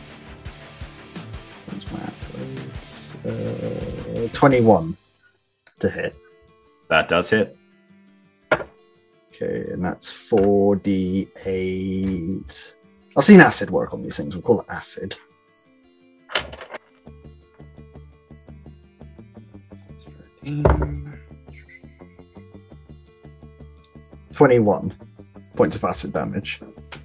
What's my athletics? 21 to hit. That does hit. Okay, and that's 4d8. I've seen acid work on these things. We'll call it acid. 21 points of acid damage.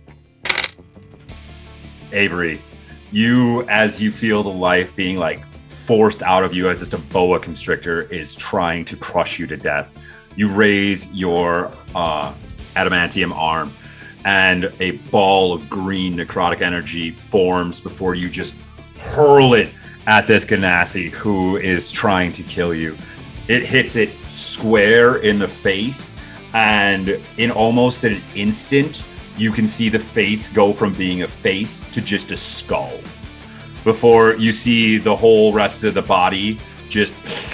Avery, as you feel the life being like forced out of you as just a boa constrictor is trying to crush you to death, you raise your adamantium arm and a ball of green necrotic energy forms before you just hurl it at this Ganassi who is trying to kill you. It hits it square in the face, and in almost an instant, you can see the face go from being a face to just a skull. Before you see the whole rest of the body just...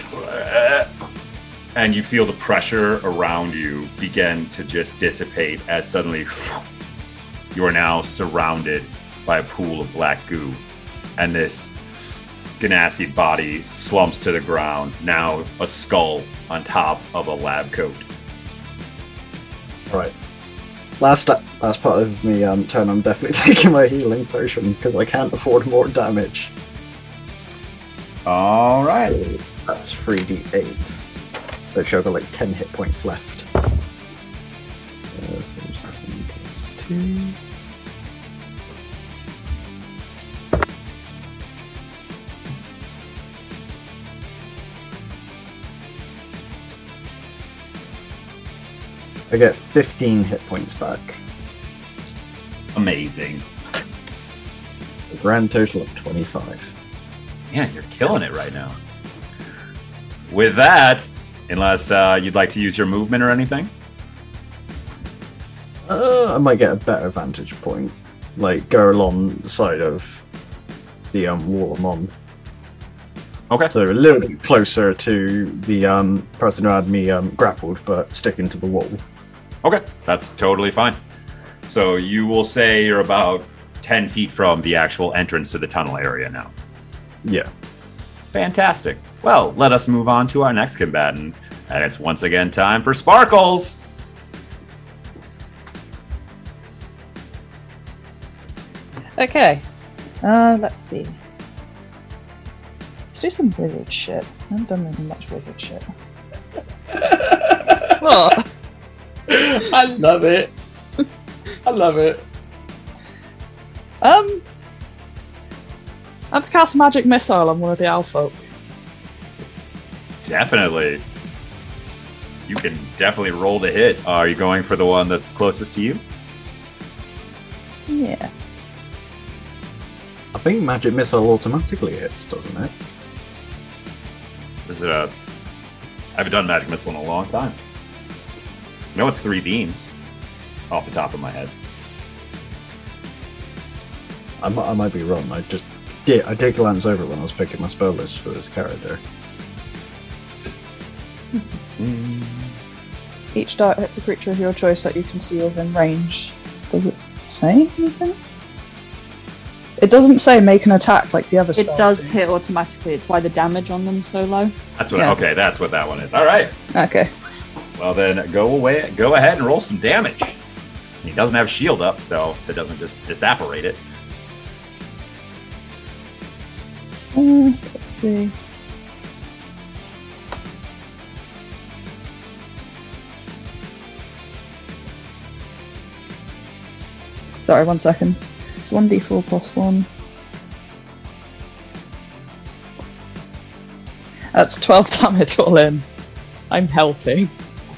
and you feel the pressure around you begin to just dissipate as suddenly you are now surrounded by a pool of black goo. And this Ganassi body slumps to the ground, now a skull on top of a lab coat. Right. Last part of me turn, I'm definitely taking my healing potion because I can't afford more damage. All right. So that's 3d8. Which I've got like 10 hit points left. So 7 plus 2. I get 15 hit points back. Amazing. A grand total of 25. Man, you're killing it right now. With that, unless you'd like to use your movement or anything? I might get a better vantage point. Like, go along the side of the wall I'm on. Okay. So a little bit closer to the person who had me grappled, but sticking to the wall. Okay, that's totally fine. So you will say you're about 10 feet from the actual entrance to the tunnel area now. Yeah. Fantastic. Well, let us move on to our next combatant. And it's once again time for Sparkles. Okay. Let's see. Let's do some wizard shit. I haven't done really much wizard shit. Oh. I love it. I love it. I have to cast magic missile on one of the owl folk. Definitely. You can definitely roll to hit. Are you going for the one that's closest to you? Yeah. I think magic missile automatically hits, doesn't it? This is I haven't done magic missile in a long time. I know it's 3 beams off the top of my head. I might be wrong. I did glance over when I was picking my spell list for this character. Each dart hits a creature of your choice that you can see within range. Does it say anything? It doesn't say make an attack like the other spells. It does hit automatically. It's why the damage on them's so low. That's what. Yeah. Okay, that's what that one is. All right. Okay. Well then, go ahead and roll some damage. He doesn't have shield up, so it doesn't just disapparate it. Let's see. Sorry, 1 second. It's 1d4 plus 1. That's 12 damage all in. I'm helping.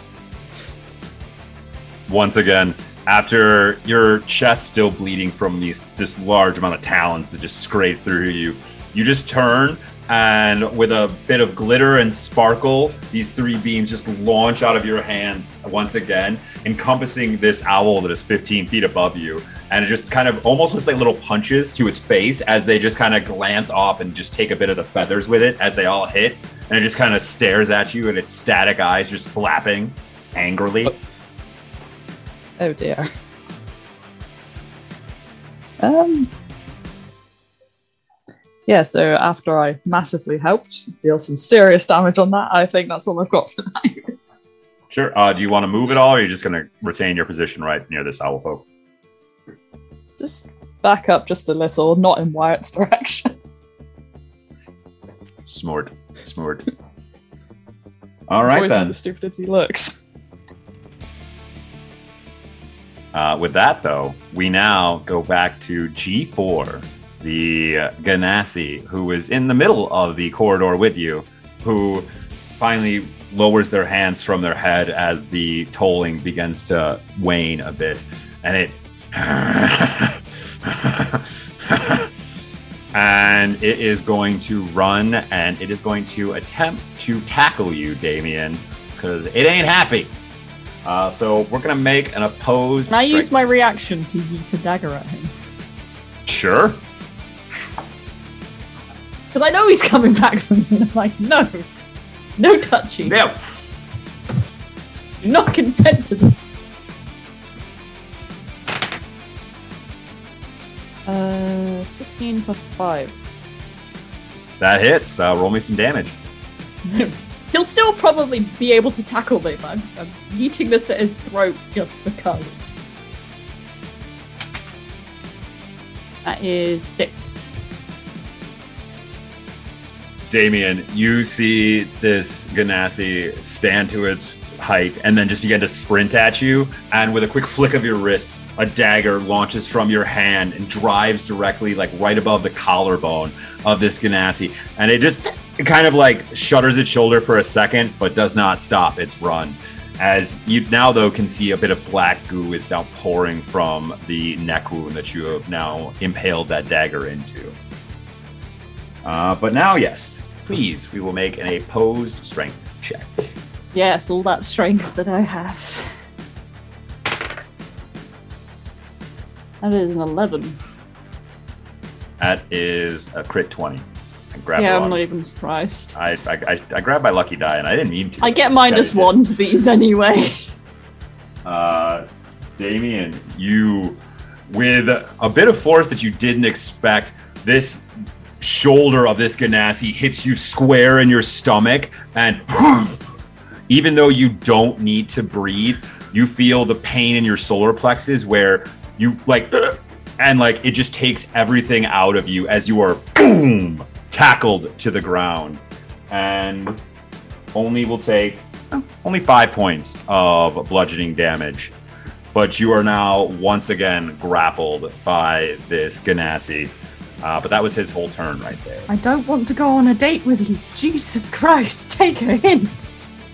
Once again, after your chest still bleeding from this large amount of talons that just scrape through you, you just turn, and with a bit of glitter and sparkle, these 3 beams just launch out of your hands once again, encompassing this owl that is 15 feet above you. And it just kind of almost looks like little punches to its face as they just kind of glance off and just take a bit of the feathers with it as they all hit. And it just kind of stares at you, and its static eyes just flapping. angrily. Oh dear. Yeah, so after I massively helped deal some serious damage on that, I think that's all I've got for now. Sure. Do you want to move at all, or are you just going to retain your position right near this owl folk? Just back up just a little, not in Wyatt's direction. Smart. All right, Always then. how the stupidity looks. With that, though, we now go back to G4, the Ganassi, who is in the middle of the corridor with you, who finally lowers their hands from their head as the tolling begins to wane a bit. And it... and it is going to run, and it is going to attempt to tackle you, Damien, because it ain't happy. So we're going to make an opposed... Can I use my reaction to dagger at him? Sure. Because I know he's coming back from me, and I'm like, no touching. No. Do not consent to this. 16 plus 5. That hits. Roll me some damage. He'll still probably be able to tackle me, but I'm yeeting this at his throat just because. That is 6. Damien, you see this Ganassi stand to its height and then just begin to sprint at you, and with a quick flick of your wrist, a dagger launches from your hand and drives directly, like, right above the collarbone of this Ganassi. And it kind of, like, shudders its shoulder for a second, but does not stop its run. As you now, though, can see a bit of black goo is now pouring from the neck wound that you have now impaled that dagger into. But now, yes, please, we will make an opposed strength check. Yes, all that strength that I have. That is an 11. That is a crit 20. I'm not even surprised. I grabbed my lucky die, and I didn't mean to. I get -1 to these anyway. Damien, you, with a bit of force that you didn't expect, this shoulder of this Ganassi hits you square in your stomach, and even though you don't need to breathe, you feel the pain in your solar plexus where you, like, and, like, it just takes everything out of you as you are, boom, tackled to the ground. And only will take only 5 points of bludgeoning damage. But you are now once again grappled by this Ganassi. But that was his whole turn right there. I don't want to go on a date with you. Jesus Christ, take a hint.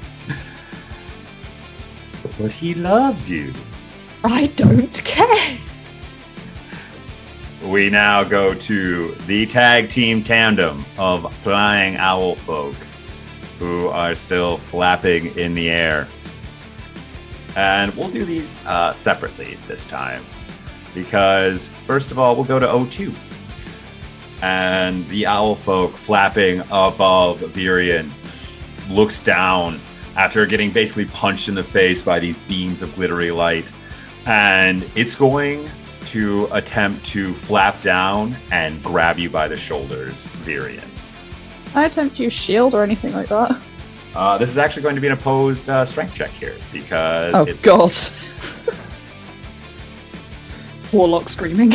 But he loves you. I don't care. We now go to the tag team tandem of flying owl folk who are still flapping in the air. And we'll do these separately this time, because first of all, we'll go to O2. And the owl folk flapping above Virion looks down after getting basically punched in the face by these beams of glittery light. And it's going to attempt to flap down and grab you by the shoulders, Virion. I attempt to use shield or anything like that. This is actually going to be an opposed strength check here, because it's... God. Warlock screaming.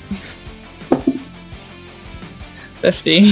15.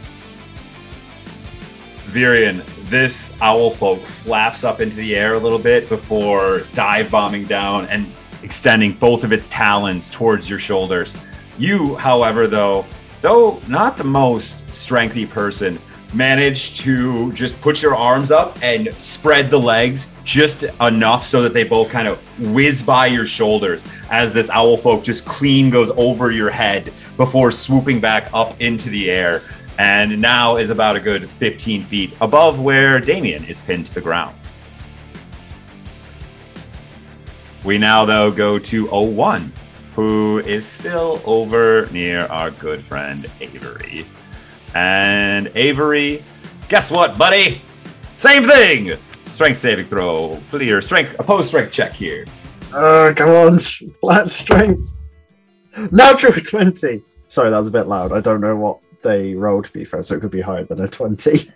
Virion, this owl folk flaps up into the air a little bit before dive bombing down and extending both of its talons towards your shoulders. You, however, though not the most strengthy person, managed to just put your arms up and spread the legs just enough so that they both kind of whiz by your shoulders as this owl folk just clean goes over your head before swooping back up into the air, and now is about a good 15 feet above where Damien is pinned to the ground. We now, though, go to O1, who is still over near our good friend Avery. And Avery, guess what, buddy? Same thing! Strength saving throw. Clear. Strength. Opposed strength check here. Come on. Flat strength. Natural 20. Sorry, that was a bit loud. I don't know what they rolled to be fair, so it could be higher than a 20.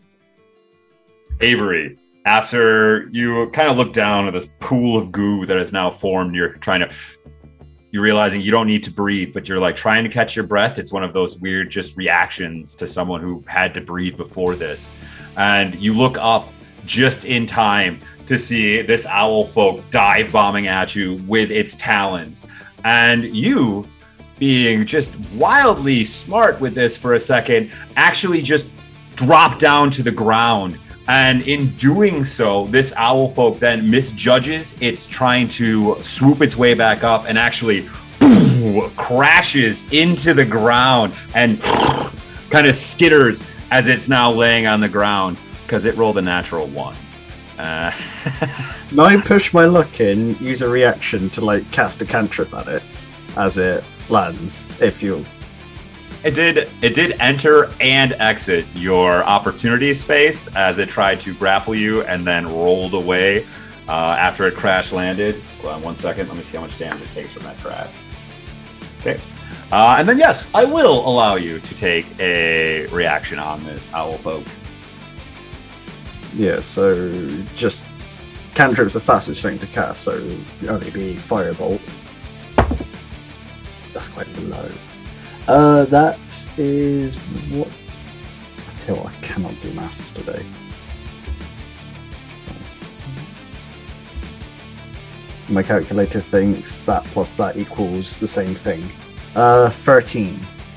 Avery, after you kind of look down at this pool of goo that has now formed, you're realizing you don't need to breathe, but you're like trying to catch your breath. It's one of those weird just reactions to someone who had to breathe before this. And you look up just in time to see this owl folk dive bombing at you with its talons. And you, being just wildly smart with this for a second, actually just drop down to the ground. And in doing so, this owl folk then misjudges. It's trying to swoop its way back up and actually crashes into the ground and kind of skitters as it's now laying on the ground because it rolled a natural 1. Now I push my luck in, use a reaction to like cast a cantrip at it as it lands, if you... It did enter and exit your opportunity space as it tried to grapple you and then rolled away after it crash landed. Hold on 1 second. Let me see how much damage it takes from that crash. Okay. And then, yes, I will allow you to take a reaction on this owl folk. Yeah, so just cantrip's the fastest thing to cast, so it'd only be Firebolt. That's quite low. That is what... I tell you what, I cannot do maths today. My calculator thinks that plus that equals the same thing. 13.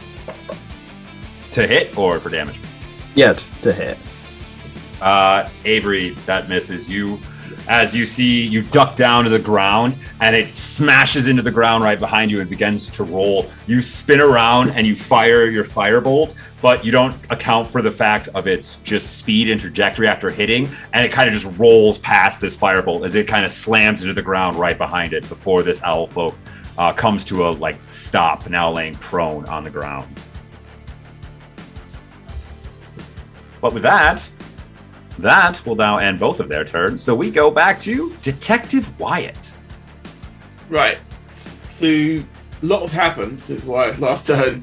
To hit or for damage? Yeah, to hit. Avery, that misses you. As you see, you duck down to the ground and it smashes into the ground right behind you and begins to roll. You spin around and you fire your firebolt, but you don't account for the fact of its just speed and trajectory after hitting, and it kind of just rolls past this firebolt as it kind of slams into the ground right behind it before this owl folk comes to a stop, now laying prone on the ground. But with that will now end both of their turns. So we go back to Detective Wyatt. Right. So, a lot has happened since Wyatt's last turn.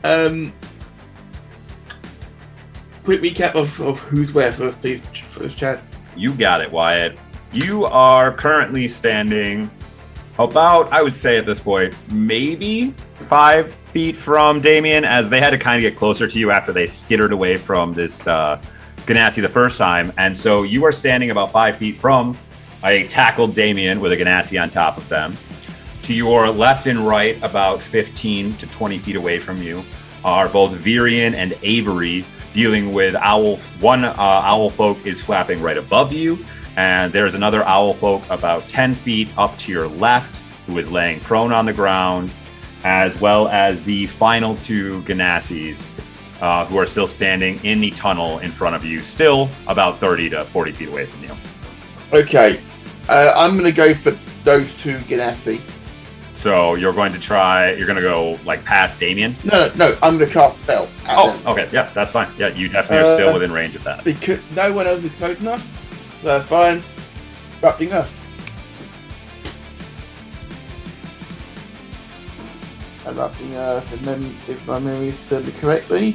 Quick recap of who's where first, please, first Chad. You got it, Wyatt. You are currently standing about, I would say at this point, maybe 5 feet from Damien, as they had to kind of get closer to you after they skittered away from this Ganassi the first time, and so you are standing about 5 feet from a tackled Damien with a Ganassi on top of them. To your left and right, about 15 to 20 feet away from you, are both Virian and Avery dealing with owl. One owl folk is flapping right above you, and there's another owl folk about 10 feet up to your left who is laying prone on the ground, as well as the final 2 Ganassis who are still standing in the tunnel in front of you, still about 30 to 40 feet away from you. Okay. I'm going to go for those 2 Ganassi. So you're going to go past Damien? No, I'm going to cast spell. Okay. Yeah, that's fine. Yeah, you definitely are still within range of that. Because no one else is close enough, so that's fine. Erupting Earth. Erupting Earth, and then, if my memory serves me correctly,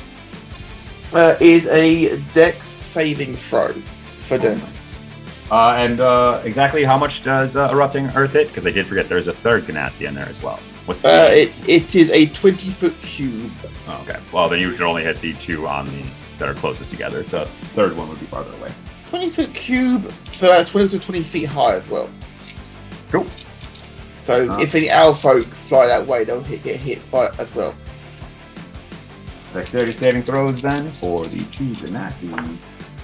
is a Dex saving throw for them. And exactly how much does Erupting Earth hit? Because I did forget there's a third Ganassi in there as well. What's it is a 20-foot cube. Oh, okay. Well, then you can only hit the 2 that are closest together. The third one would be farther away. 20-foot cube, but 20 to 20 feet high as well. Cool. So if any owl folk fly that way, they'll get hit by it as well. Dexterity saving throws then for the 2 Ganassi.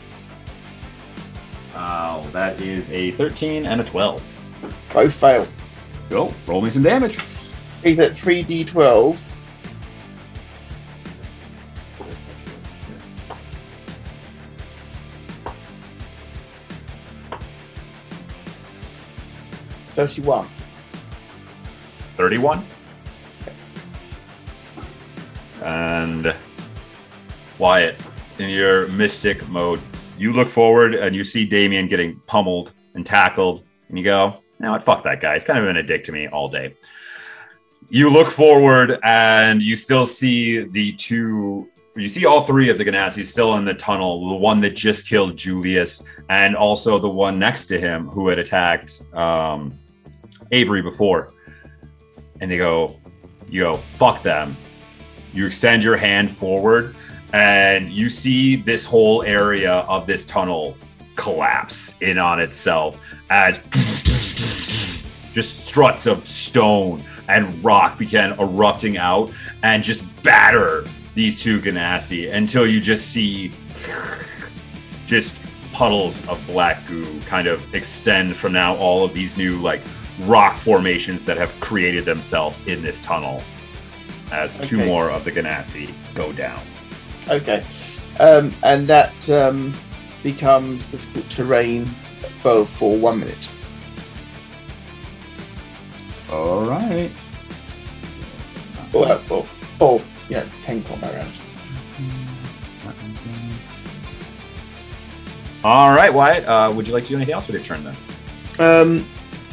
That is a 13 and a 12. Both fail. Go. Roll me some damage. Is that 3d12? $31. 31. And Wyatt, in your mystic mode, You look forward and you see Damien getting pummeled and tackled, and you go, "No, fuck that guy. He's kind of been a dick to me all day." You look forward and you still see you see all three of the Ganassi still in the tunnel, the one that just killed Julius, and also the one next to him who had attacked Avery before. And you go, "Fuck them." You extend your hand forward, and you see this whole area of this tunnel collapse in on itself as just struts of stone and rock began erupting out and just batter these two Ganassi until you just see just puddles of black goo kind of extend from now all of these new like rock formations that have created themselves in this tunnel as two more of the Ganassi go down. Okay. And that becomes difficult terrain both for 1 minute. All right. Or 10 combat rounds. All right, Wyatt. Would you like to do anything else with your turn then?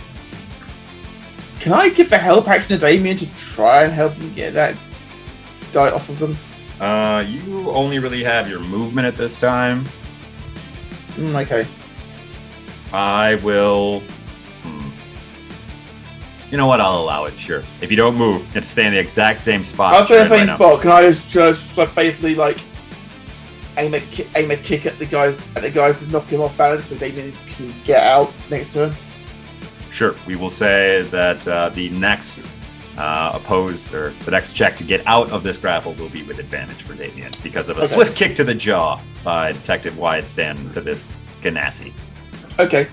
Can I give a help action to Damien to try and help him get that guy off of them? You only really have your movement at this time. Okay. I will. You know what? I'll allow it. Sure. If you don't move, you have to stay in the exact same spot. I'll stay in the same spot. Can I just basically like aim a kick at the guys to knock him off balance so Damien can get out next turn? Sure. We will say that the next the next check to get out of this grapple will be with advantage for Damien because of a swift kick to the jaw by Detective Wyatt Stanton to this Ganassi. Okay.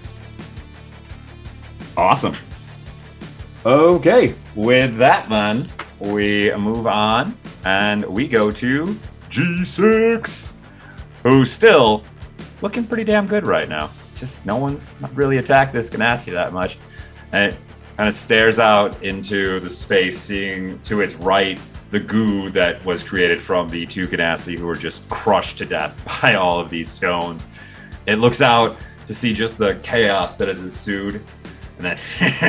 Awesome. Okay. With that, then, we move on and we go to G6, who's still looking pretty damn good right now. Just no one's not really attacked this Ganassi that much. And it kind of stares out into the space, seeing to its right the goo that was created from the two Ganassi who were just crushed to death by all of these stones. It looks out to see just the chaos that has ensued. And then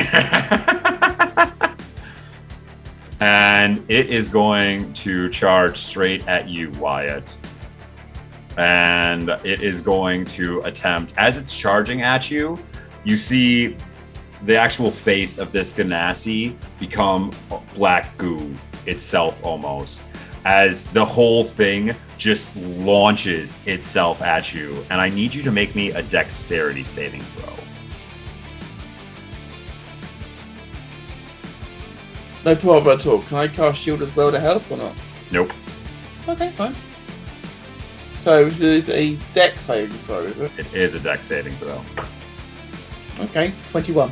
and it is going to charge straight at you, Wyatt. And it is going to attempt, as it's charging at you, you see the actual face of this Ganassi become black goo itself almost, as the whole thing just launches itself at you. And I need you to make me a dexterity saving throw. No problem at all. Can I cast shield as well to help or not? Nope. Okay, fine. So this is a dex saving throw, is it? It is a dex saving throw. Okay, 21.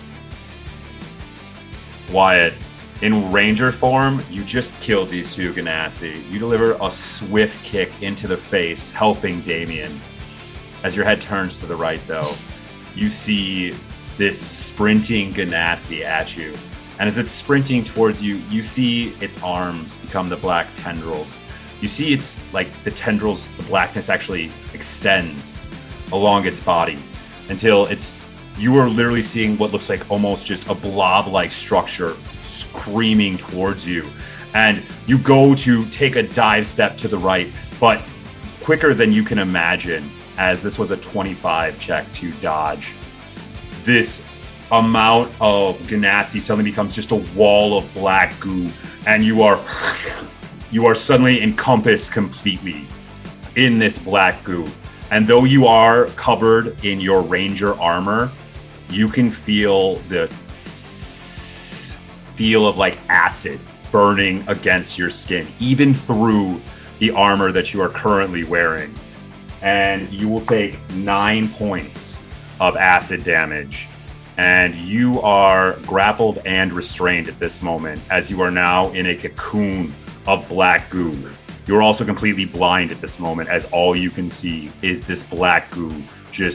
Wyatt, in ranger form, you just killed these two Ganassi. You deliver a swift kick into the face, helping Damien. As your head turns to the right, though, you see this sprinting Ganassi at you. And as it's sprinting towards you, you see its arms become the black tendrils. You see it's like the tendrils, the blackness actually extends along its body until you are literally seeing what looks like almost just a blob-like structure screaming towards you. And you go to take a dive step to the right, but quicker than you can imagine, as this was a 25 check to dodge. This amount of Ganassi suddenly becomes just a wall of black goo, and you are suddenly encompassed completely in this black goo. And though you are covered in your ranger armor, you can feel the feel of like acid burning against your skin, even through the armor that you are currently wearing. And you will take 9 points of acid damage. And you are grappled and restrained at this moment, as you are now in a cocoon of black goo. You're also completely blind at this moment, as all you can see is this black goo just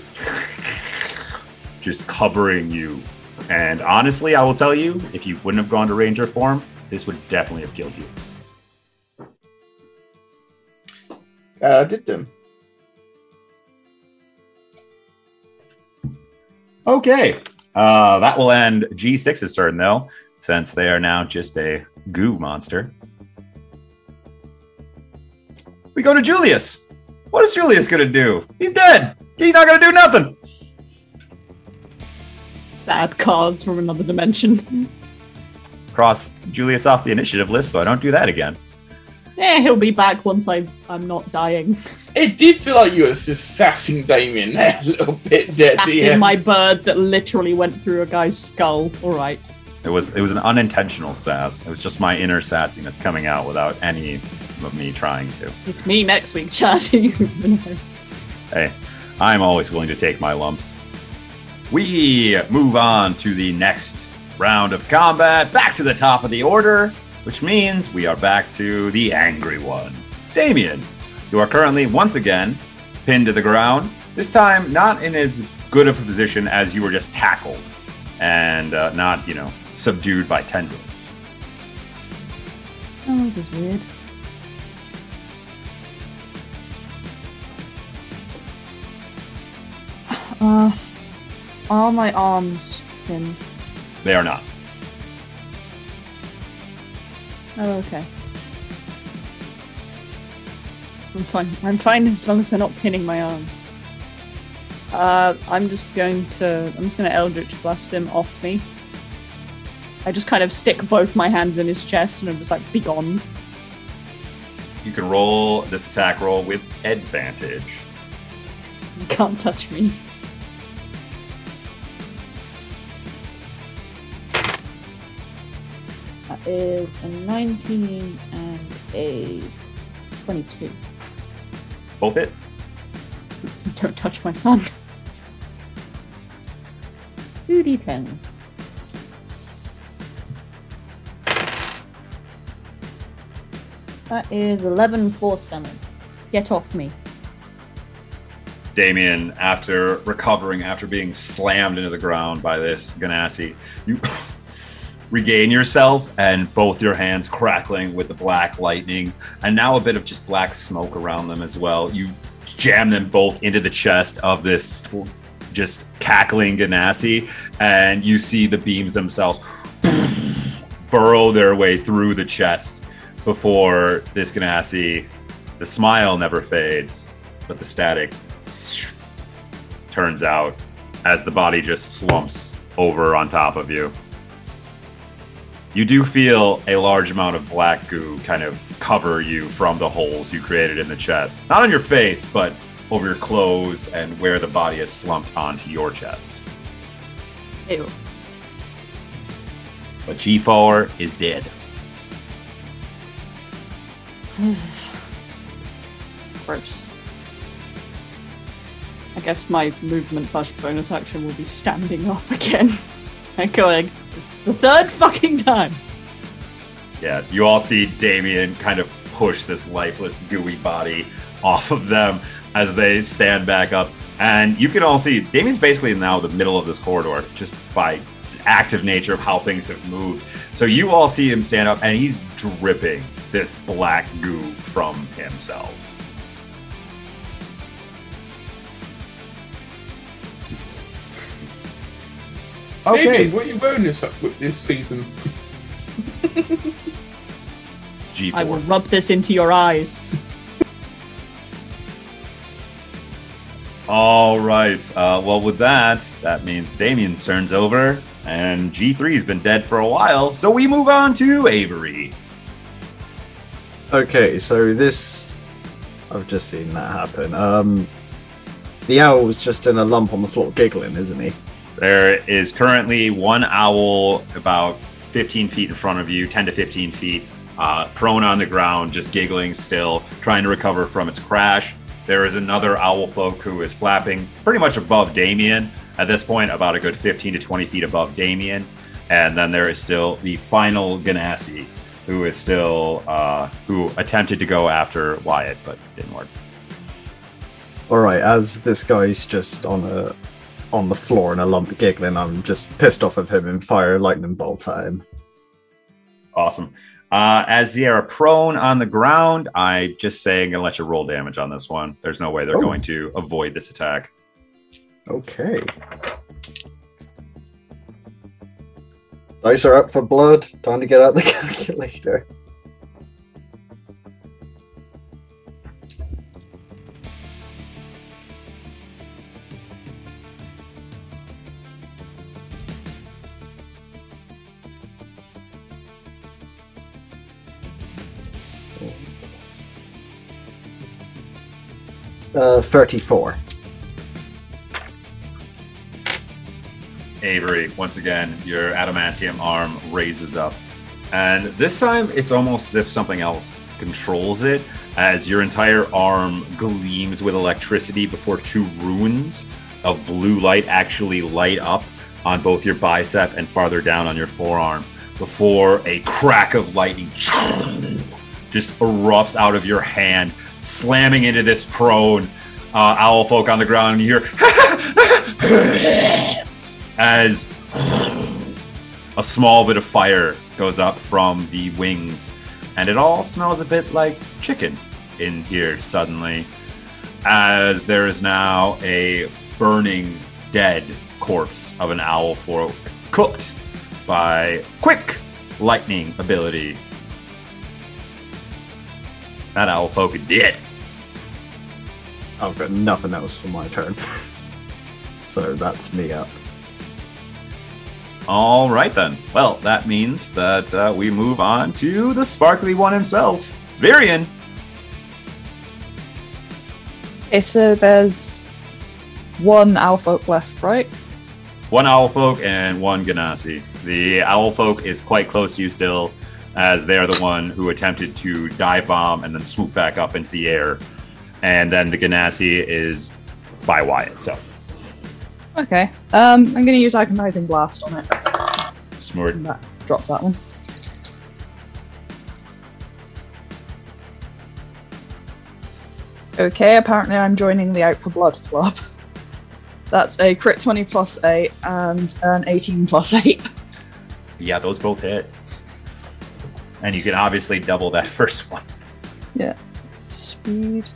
covering you. And honestly, I will tell you, if you wouldn't have gone to ranger form, this would definitely have killed you. Did them. Okay. That will end G6's turn, though, since they are now just a goo monster. We go to Julius. What is Julius going to do? He's dead. He's not going to do nothing. Sad cause from another dimension. Cross Julius off the initiative list, so I don't do that again. He'll be back once I'm not dying. It did feel like you were just sassing Damien there a little bit. Sassing my bird that literally went through a guy's skull. All right. It was an unintentional sass. It was just my inner sassiness coming out without any of me trying to. It's me next week, Chad. Hey, I'm always willing to take my lumps. We move on to the next round of combat, back to the top of the order, which means we are back to the angry one. Damien, you are currently once again pinned to the ground, this time not in as good of a position as you were just tackled and not, subdued by tendrils. Oh, this is weird. Are my arms pinned? They are not. Oh, okay. I'm fine as long as they're not pinning my arms. I'm just gonna Eldritch Blast him off me. I just kind of stick both my hands in his chest and I'm just like, be gone. You can roll this attack roll with advantage. You can't touch me. That is a 19 and a 22. Both hit? Don't touch my son. 2d10. That is 11 force damage. Get off me. Damien, after recovering, after being slammed into the ground by this Ganassi, you regain yourself and both your hands crackling with the black lightning and now a bit of just black smoke around them as well. You jam them both into the chest of this just cackling Ganassi and you see the beams themselves burrow their way through the chest before this Ganassi, the smile never fades, but the static turns out as the body just slumps over on top of you. You do feel a large amount of black goo kind of cover you from the holes you created in the chest. Not on your face, but over your clothes and where the body is slumped onto your chest. Ew. But G4 is dead. Gross. I guess my movement / bonus action will be standing up again. And going, this is the third fucking time. Yeah, you all see Damien kind of push this lifeless, gooey body off of them as they stand back up. And you can all see Damien's basically now the middle of this corridor, just by active nature of how things have moved. So you all see him stand up and he's dripping this black goo from himself. Okay, David, what are you wearing this season? G4. I will rub this into your eyes. All right. Well, with that means Damien's turn's over, and G3's been dead for a while, so we move on to Avery. Okay, so this... I've just seen that happen. The owl was just in a lump on the floor giggling, isn't he? There is currently one owl about 15 feet in front of you, 10 to 15 feet, prone on the ground, just giggling still, trying to recover from its crash. There is another owl folk who is flapping pretty much above Damien. At this point, about a good 15 to 20 feet above Damien. And then there is still the final Ganassi, who is still, who attempted to go after Wyatt, but didn't work. Alright, as this guy's just on the floor in a lump giggling, I'm just pissed off of him and fire a lightning bolt at him. Awesome. As they are prone on the ground, I just say I'm going to let you roll damage on this one. There's no way they're going to avoid this attack. Okay. Dice are up for blood. Time to get out the calculator. Uh, 34. Avery, once again, your adamantium arm raises up. And this time, it's almost as if something else controls it, as your entire arm gleams with electricity before two runes of blue light actually light up on both your bicep and farther down on your forearm, before a crack of lightning just erupts out of your hand, slamming into this prone owl folk on the ground, and you hear as a small bit of fire goes up from the wings, and it all smells a bit like chicken in here suddenly, as there is now a burning dead corpse of an owl folk cooked by quick lightning ability. That owl folk is dead. I've got nothing else for my turn. So that's me up. All right, then. Well, that means that we move on to the sparkly one himself, Virion. Okay, so there's one Owlfolk left, right? One Owlfolk and one Ganassi. The Owlfolk is quite close to you still, as they are the one who attempted to dive bomb and then swoop back up into the air. And then the Ganassi is by Wyatt, so. Okay. I'm going to use Agonizing Blast on it. Smart. And drop that one. Okay, apparently I'm joining the Out for Blood club. That's a crit 20 plus 8 and an 18 plus 8. Yeah, those both hit. And you can obviously double that first one. Yeah. Speed.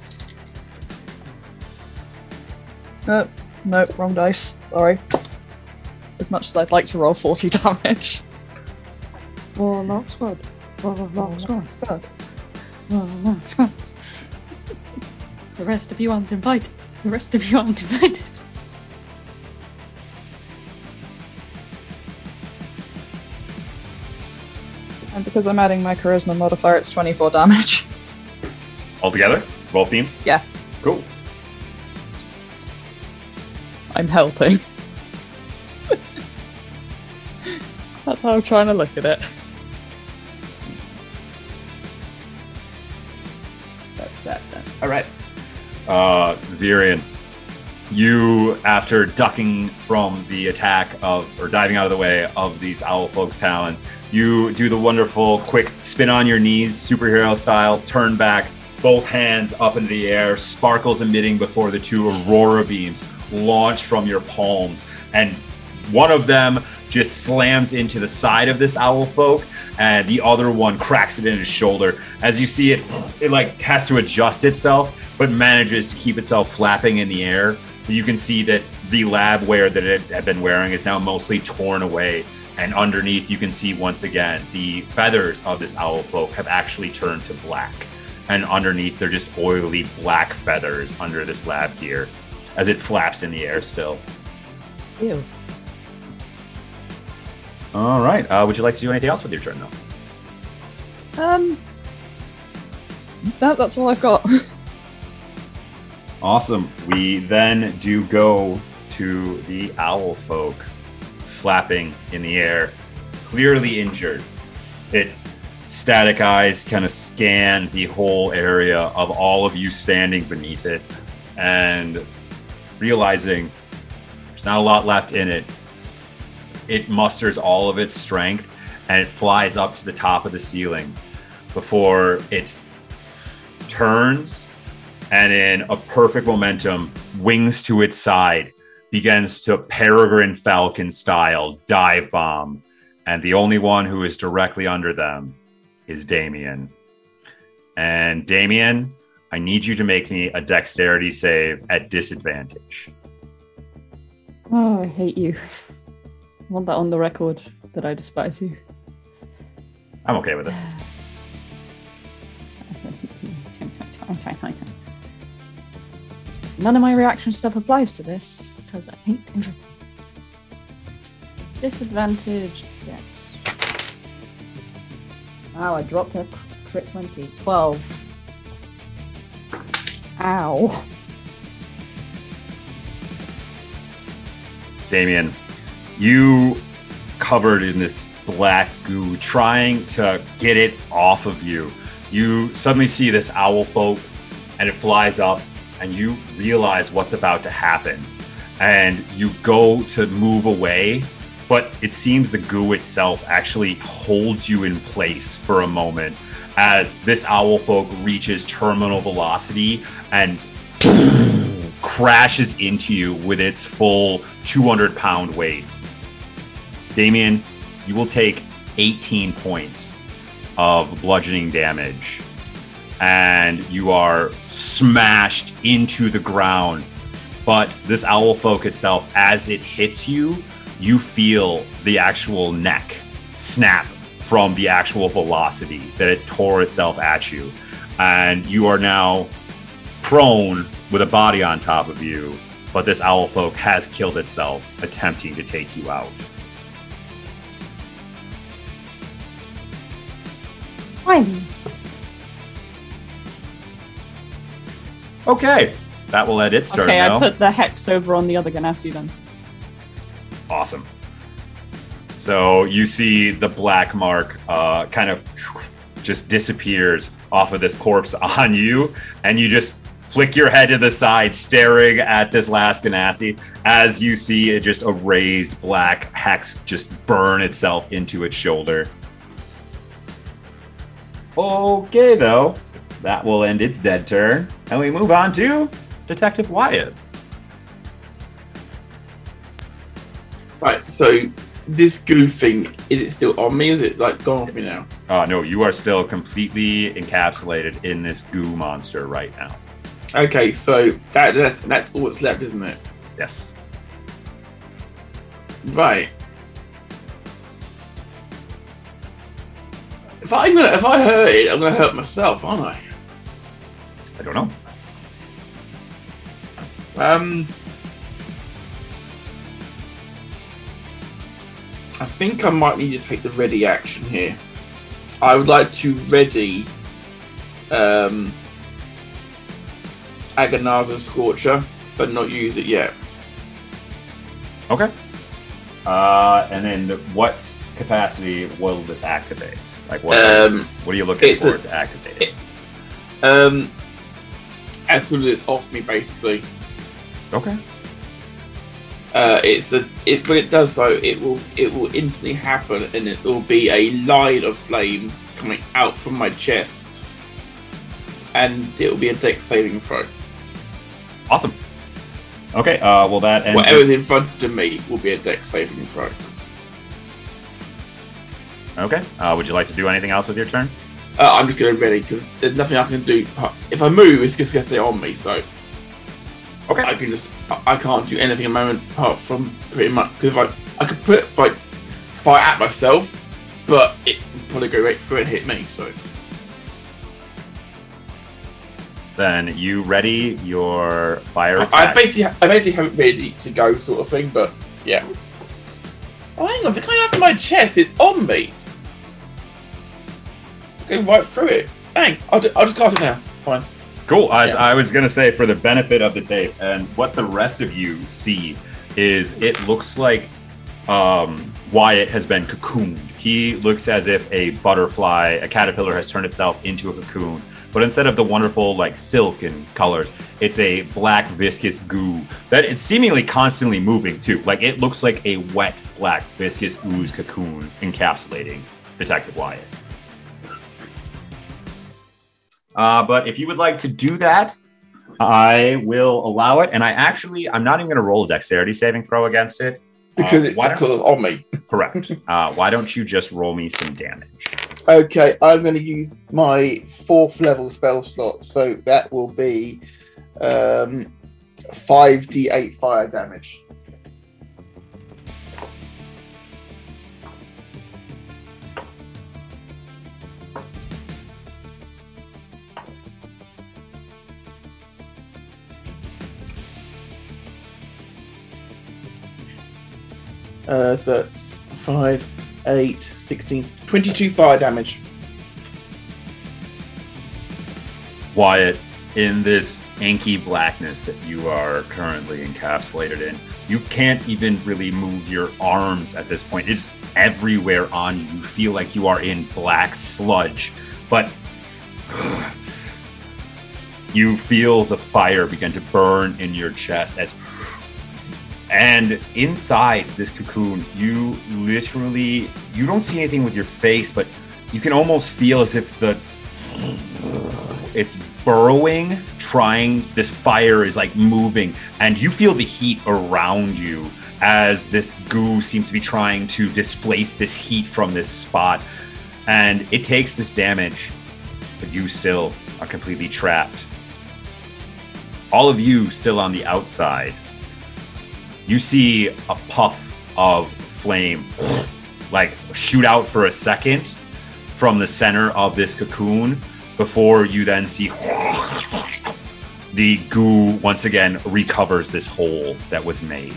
Nope, wrong dice. Sorry. As much as I'd like to roll 40 damage. Warlock squad. Warlock squad. Warlock squad. The rest of you aren't invited. The rest of you aren't invited. And because I'm adding my charisma modifier, it's 24 damage. Altogether? Both teams? Yeah. Cool. I'm helping. That's how I'm trying to look at it. That's that then. Alright. Virion, you, after ducking from the attack of, or diving out of the way of these owl folks' talons, you do the wonderful quick spin on your knees, superhero style, turn back, both hands up into the air, sparkles emitting before the two aurora beams launch from your palms, and one of them just slams into the side of this owl folk, and the other one cracks it in his shoulder. As you see it like has to adjust itself, but manages to keep itself flapping in the air. You can see that the lab wear that it had been wearing is now mostly torn away, and underneath you can see once again the feathers of this owl folk have actually turned to black, and underneath they're just oily black feathers under this lab gear as it flaps in the air still. Ew. All right. Would you like to do anything else with your turn, though? That's all I've got. Awesome. We then do go to the owl folk flapping in the air, clearly injured. It static eyes kind of scan the whole area of all of you standing beneath it, and realizing there's not a lot left in it, it musters all of its strength and it flies up to the top of the ceiling before it turns and in a perfect momentum, wings to its side, begins to peregrine falcon style dive bomb. And the only one who is directly under them is Damien. And Damien, I need you to make me a dexterity save at disadvantage. Oh, I hate you. I want that on the record. that I despise you. I'm okay with it. None of my reaction stuff applies to this because I hate everything. Disadvantage. Yes. Wow, I dropped a crit 20. 12. Ow. Damien, you covered in this black goo, trying to get it off of you. You suddenly see this owl folk and it flies up and you realize what's about to happen. And you go to move away, but it seems the goo itself actually holds you in place for a moment as this owl folk reaches terminal velocity and crashes into you with its full 200-pound weight. Damien, you will take 18 points of bludgeoning damage, and you are smashed into the ground. But this owl folk itself, as it hits you, you feel the actual neck snap from the actual velocity that it tore itself at you. And you are now prone with a body on top of you, but this owl folk has killed itself attempting to take you out. Fine. Okay, that will end its turn Okay, now. I put the hex over on the other Ganassi then. Awesome. So you see the black mark kind of just disappears off of this corpse on you, and you just flick your head to the side, staring at this last Ganassi, as you see it just a raised black hex just burn itself into its shoulder. Okay, though. That will end its dead turn. And we move on to Detective Wyatt. Right, so this goo thing, is it still on me? Is it like gone off me now? No, you are still completely encapsulated in this goo monster right now. Okay, so that's all that's left, isn't it? Yes. Right. If I hurt it, I'm gonna hurt myself, aren't I? I don't know. I think I might need to take the ready action here. I would like to ready Aganaza's Scorcher, but not use it yet. Okay. And then what capacity will this activate? Like what are you looking for to activate it? As soon as it's off me, basically. Okay. When it does though, it will instantly happen, and it will be a line of flame coming out from my chest, and it will be a dex saving throw. Awesome. Okay. Well, that ends. Whatever's in front of me will be a dex saving throw. Okay. Would you like to do anything else with your turn? I'm just going to ready because there's nothing I can do. If I move, it's just going to stay on me. So Okay. I can't do anything at the moment apart from pretty much because I could put fire at myself, but it would probably go right through and hit me. So Then you ready your fire attack. I basically have it ready to go, sort of thing. But yeah. Oh, hang on! It's coming after my chest. It's on me. Go right through it. Bang! I'll just cast it now. Fine. Cool. I was going to say, for the benefit of the tape, and what the rest of you see is it looks like Wyatt has been cocooned. He looks as if a caterpillar has turned itself into a cocoon. But instead of the wonderful like silk and colors, it's a black viscous goo that it's seemingly constantly moving too. Like it looks like a wet black viscous ooze cocoon encapsulating Detective Wyatt. But if you would like to do that, I will allow it. And I'm not even going to roll a dexterity saving throw against it. Because it's on me. Correct. Why don't you just roll me some damage? Okay, I'm going to use my 4th level spell slot. So that will be 5d8 fire damage. So that's 5, 8, 16, 22 fire damage. Wyatt, in this inky blackness that you are currently encapsulated in, you can't even really move your arms at this point. It's everywhere on you. You feel like you are in black sludge, but you feel the fire begin to burn in your chest and inside this cocoon, you don't see anything with your face, but you can almost feel as if it's burrowing, this fire is like moving, and you feel the heat around you as this goo seems to be trying to displace this heat from this spot, and it takes this damage, but you still are completely trapped. All of you still on the outside, you see a puff of flame like shoot out for a second from the center of this cocoon before you then see the goo once again recovers this hole that was made.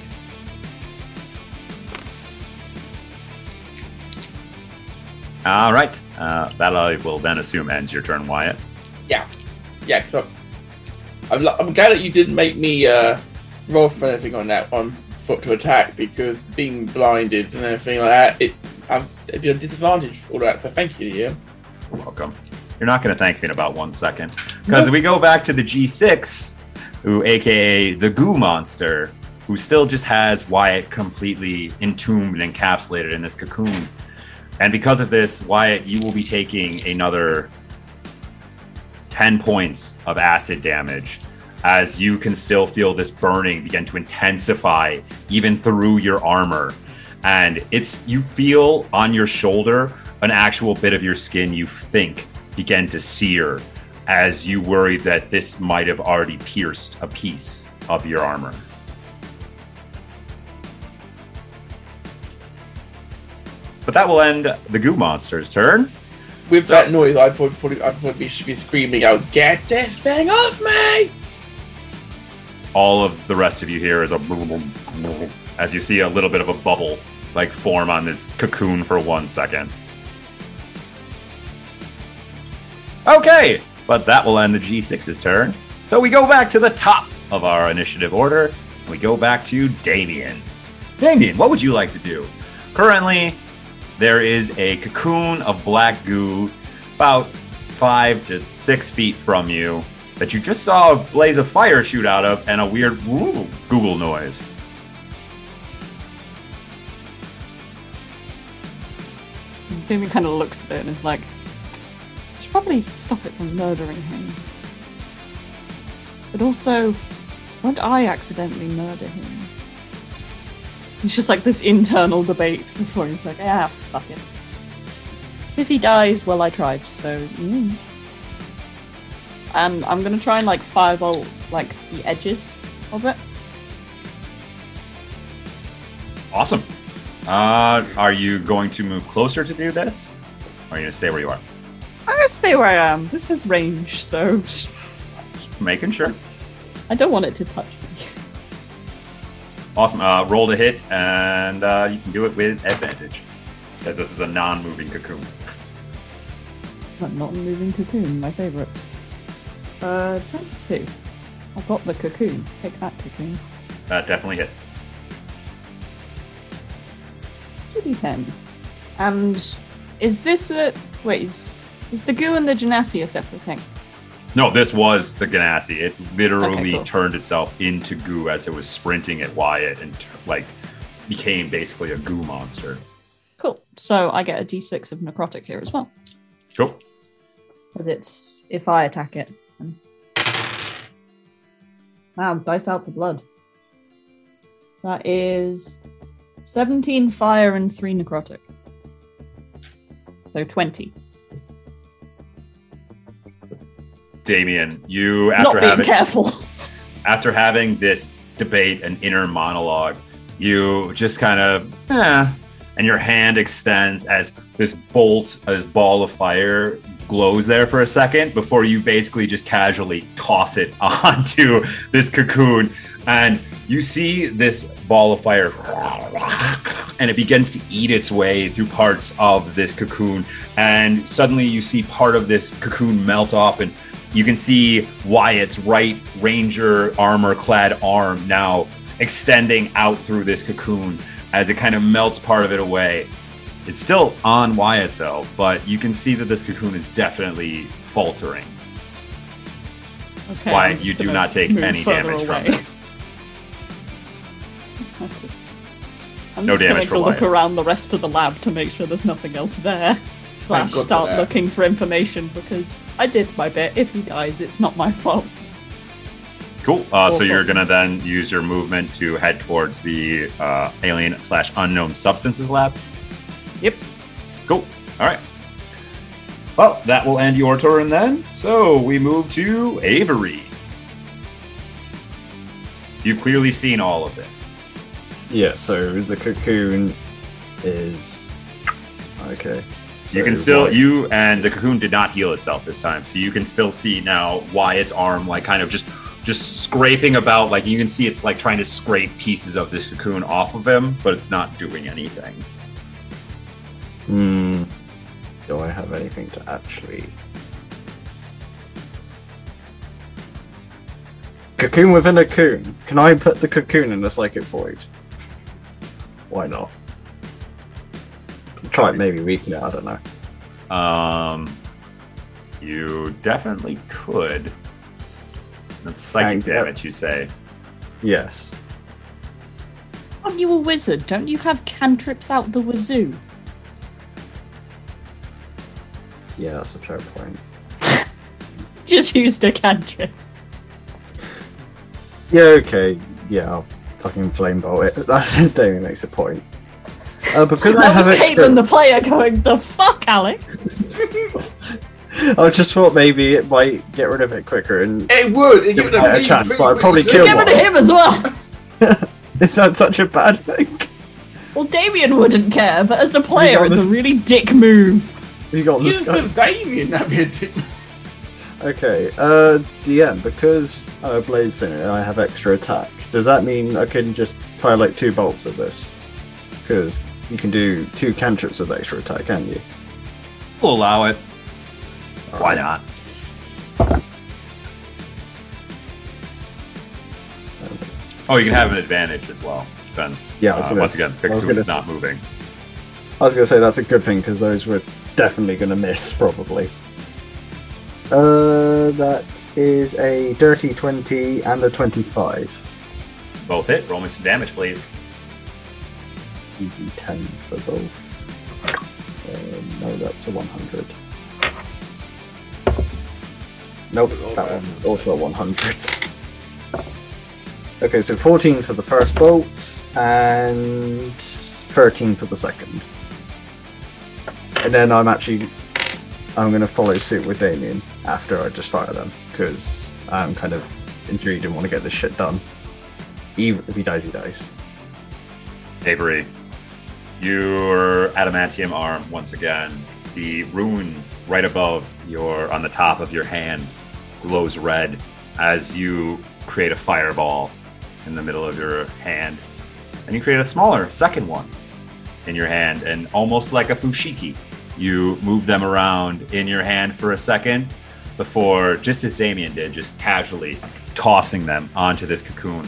All right. That I will then assume ends your turn, Wyatt. Yeah. So I'm glad that you didn't make me roll for anything on that one foot to attack, because being blinded and everything like that, it'd be a disadvantage for all that. So thank you to you. You're welcome. You're not going to thank me in about 1 second, because we go back to the G6, who, aka the goo monster, who still just has Wyatt completely entombed and encapsulated in this cocoon. And because of this, Wyatt, you will be taking another 10 points of acid damage, as you can still feel this burning begin to intensify even through your armor. And you feel on your shoulder an actual bit of your skin you think begin to sear, as you worry that this might have already pierced a piece of your armor. But that will end the goo monster's turn. With that noise, I'd probably be screaming out, "Get this thing off me!" All of the rest of you hear is as you see a little bit of a bubble like form on this cocoon for 1 second. Okay, but that will end the G6's turn. So we go back to the top of our initiative order. We go back to Damien. Damien, what would you like to do? Currently, there is a cocoon of black goo about 5 to 6 feet from you that you just saw a blaze of fire shoot out of and a weird Google noise. Damien kind of looks at it and is like, I should probably stop it from murdering him. But also, won't I accidentally murder him? It's just like this internal debate before he's like, fuck it. If he dies, well, I tried, so yeah. And I'm gonna try and firebolt the edges of it. Awesome. Are you going to move closer to do this? Or are you gonna stay where you are? I'm gonna stay where I am. This has range, so Just making sure. I don't want it to touch me. Awesome. Roll to hit, and you can do it with advantage, because this is a non-moving cocoon. Not a moving cocoon, my favourite. 22. I've got the cocoon. Take that, cocoon. That definitely hits. 2d10. And is this the... Wait, is the goo and the genasi a separate thing? No, this was the Ganassi. It literally Okay, cool. turned itself into goo as it was sprinting at Wyatt and became basically a goo monster. Cool. So I get a d6 of necrotic here as well. Sure. Because it's if I attack it. Wow, dice out for blood. That is 17 fire and 3 necrotic. So 20. Damien, you Careful. After having this debate and inner monologue, you just kind of and your hand extends as this ball of fire glows there for a second before you basically just casually toss it onto this cocoon. And you see this ball of fire, and it begins to eat its way through parts of this cocoon. And suddenly you see part of this cocoon melt off, and you can see Wyatt's right ranger armor-clad arm now extending out through this cocoon as it kind of melts part of it away. It's still on Wyatt, though, but you can see that this cocoon is definitely faltering. Okay, Wyatt, you do not take any damage from this. I'm No just going damage to for look Wyatt. around the rest of the lab to make sure there's nothing else there. Thank God for Start that. looking for information because I did my bit. If he dies, it's not my fault. Cool. So you're going to then use your movement to head towards the alien/unknown substances lab? Yep. Cool. All right. Well, that will end your turn then. So we move to Avery. You've clearly seen all of this. Yeah, so the cocoon is okay. You can still, you and the cocoon did not heal itself this time, so you can still see now Wyatt's arm, like kind of just scraping about. Like you can see it's like trying to scrape pieces of this cocoon off of him, but it's not doing anything. Do I have anything to actually? Cocoon within a cocoon. Can I put the cocoon in a psychic void? Why not? Try it, maybe weaken it. I don't know. You definitely could. That's psychic damage, you say? Yes. Aren't you a wizard? Don't you have cantrips out the wazoo? Yeah, that's a fair point. Just used a cantrip. Yeah, okay. Yeah, I'll fucking flame bolt it. That Damien makes a point. Because I That have was extra... Caitlin the player going, the fuck, Alex? I just thought maybe it might get rid of it quicker and It would. It give give it a chance, but I'd probably kill Give it to him as well! Is that such a bad thing? Well, Damien wouldn't care, but as a player, got it's this- a really dick move. You got this You guy. could Damien, that'd be a dick. Okay, DM, because I'm a Blade Singer, I have extra attack. Does that mean I can just fire like 2 bolts at this? Because you can do 2 cantrips with extra attack, can you? We'll allow it. Why not? Oh, you can have an advantage as well, since Yeah, I was gonna- once again, I was Pikachu is gonna- not moving. I was going to say that's a good thing because those were definitely going to miss, probably. That is a dirty 20 and a 25. Both hit. Roll me some damage, please. 10 for both. No, that's a 100. Nope, that one also a 100. Okay, so 14 for the first bolt and 13 for the second. And then I'm going to follow suit with Damien after I just fire them because I'm kind of intrigued and want to get this shit done. Even if he dies, he dies. Avery, your adamantium arm once again. The rune right above on the top of your hand glows red as you create a fireball in the middle of your hand, and you create a smaller second one in your hand, and almost like a fushigi, you move them around in your hand for a second before, just as Damien did, just casually tossing them onto this cocoon.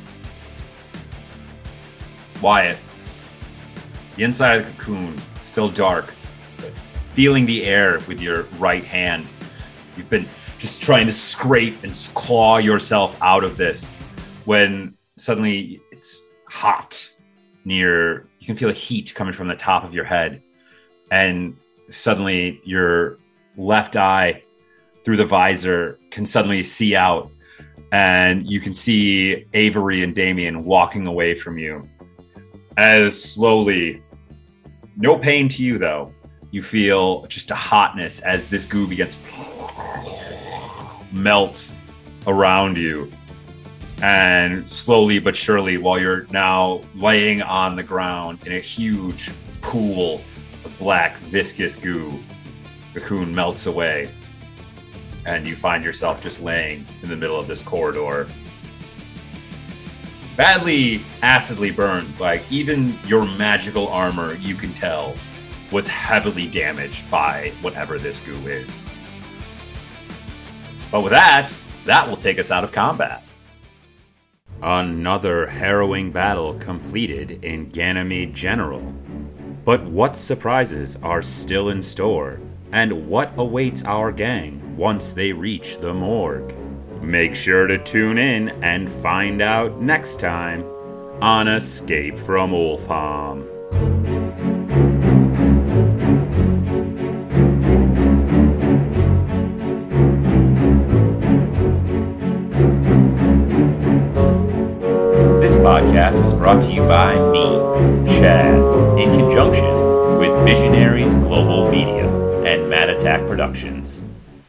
Wyatt, the inside of the cocoon, still dark, but feeling the air with your right hand. You've been just trying to scrape and claw yourself out of this when suddenly it's hot near, you can feel a heat coming from the top of your head. And suddenly your left eye through the visor can suddenly see out, and you can see Avery and Damien walking away from you. As slowly, no pain to you though, you feel just a hotness as this goo begins to melt around you. And slowly but surely, while you're now laying on the ground in a huge pool of black viscous goo, cocoon melts away, and you find yourself just laying in the middle of this corridor. Badly acidly burned, like even your magical armor, you can tell, was heavily damaged by whatever this goo is. But with that will take us out of combat. Another harrowing battle completed in Ganymede General. But what surprises are still in store, and what awaits our gang once they reach the morgue? Make sure to tune in and find out next time on Escape from Ulfheim. This podcast was brought to you by me, Chad, in conjunction with Visionaries Global Media and Mad Attack Productions.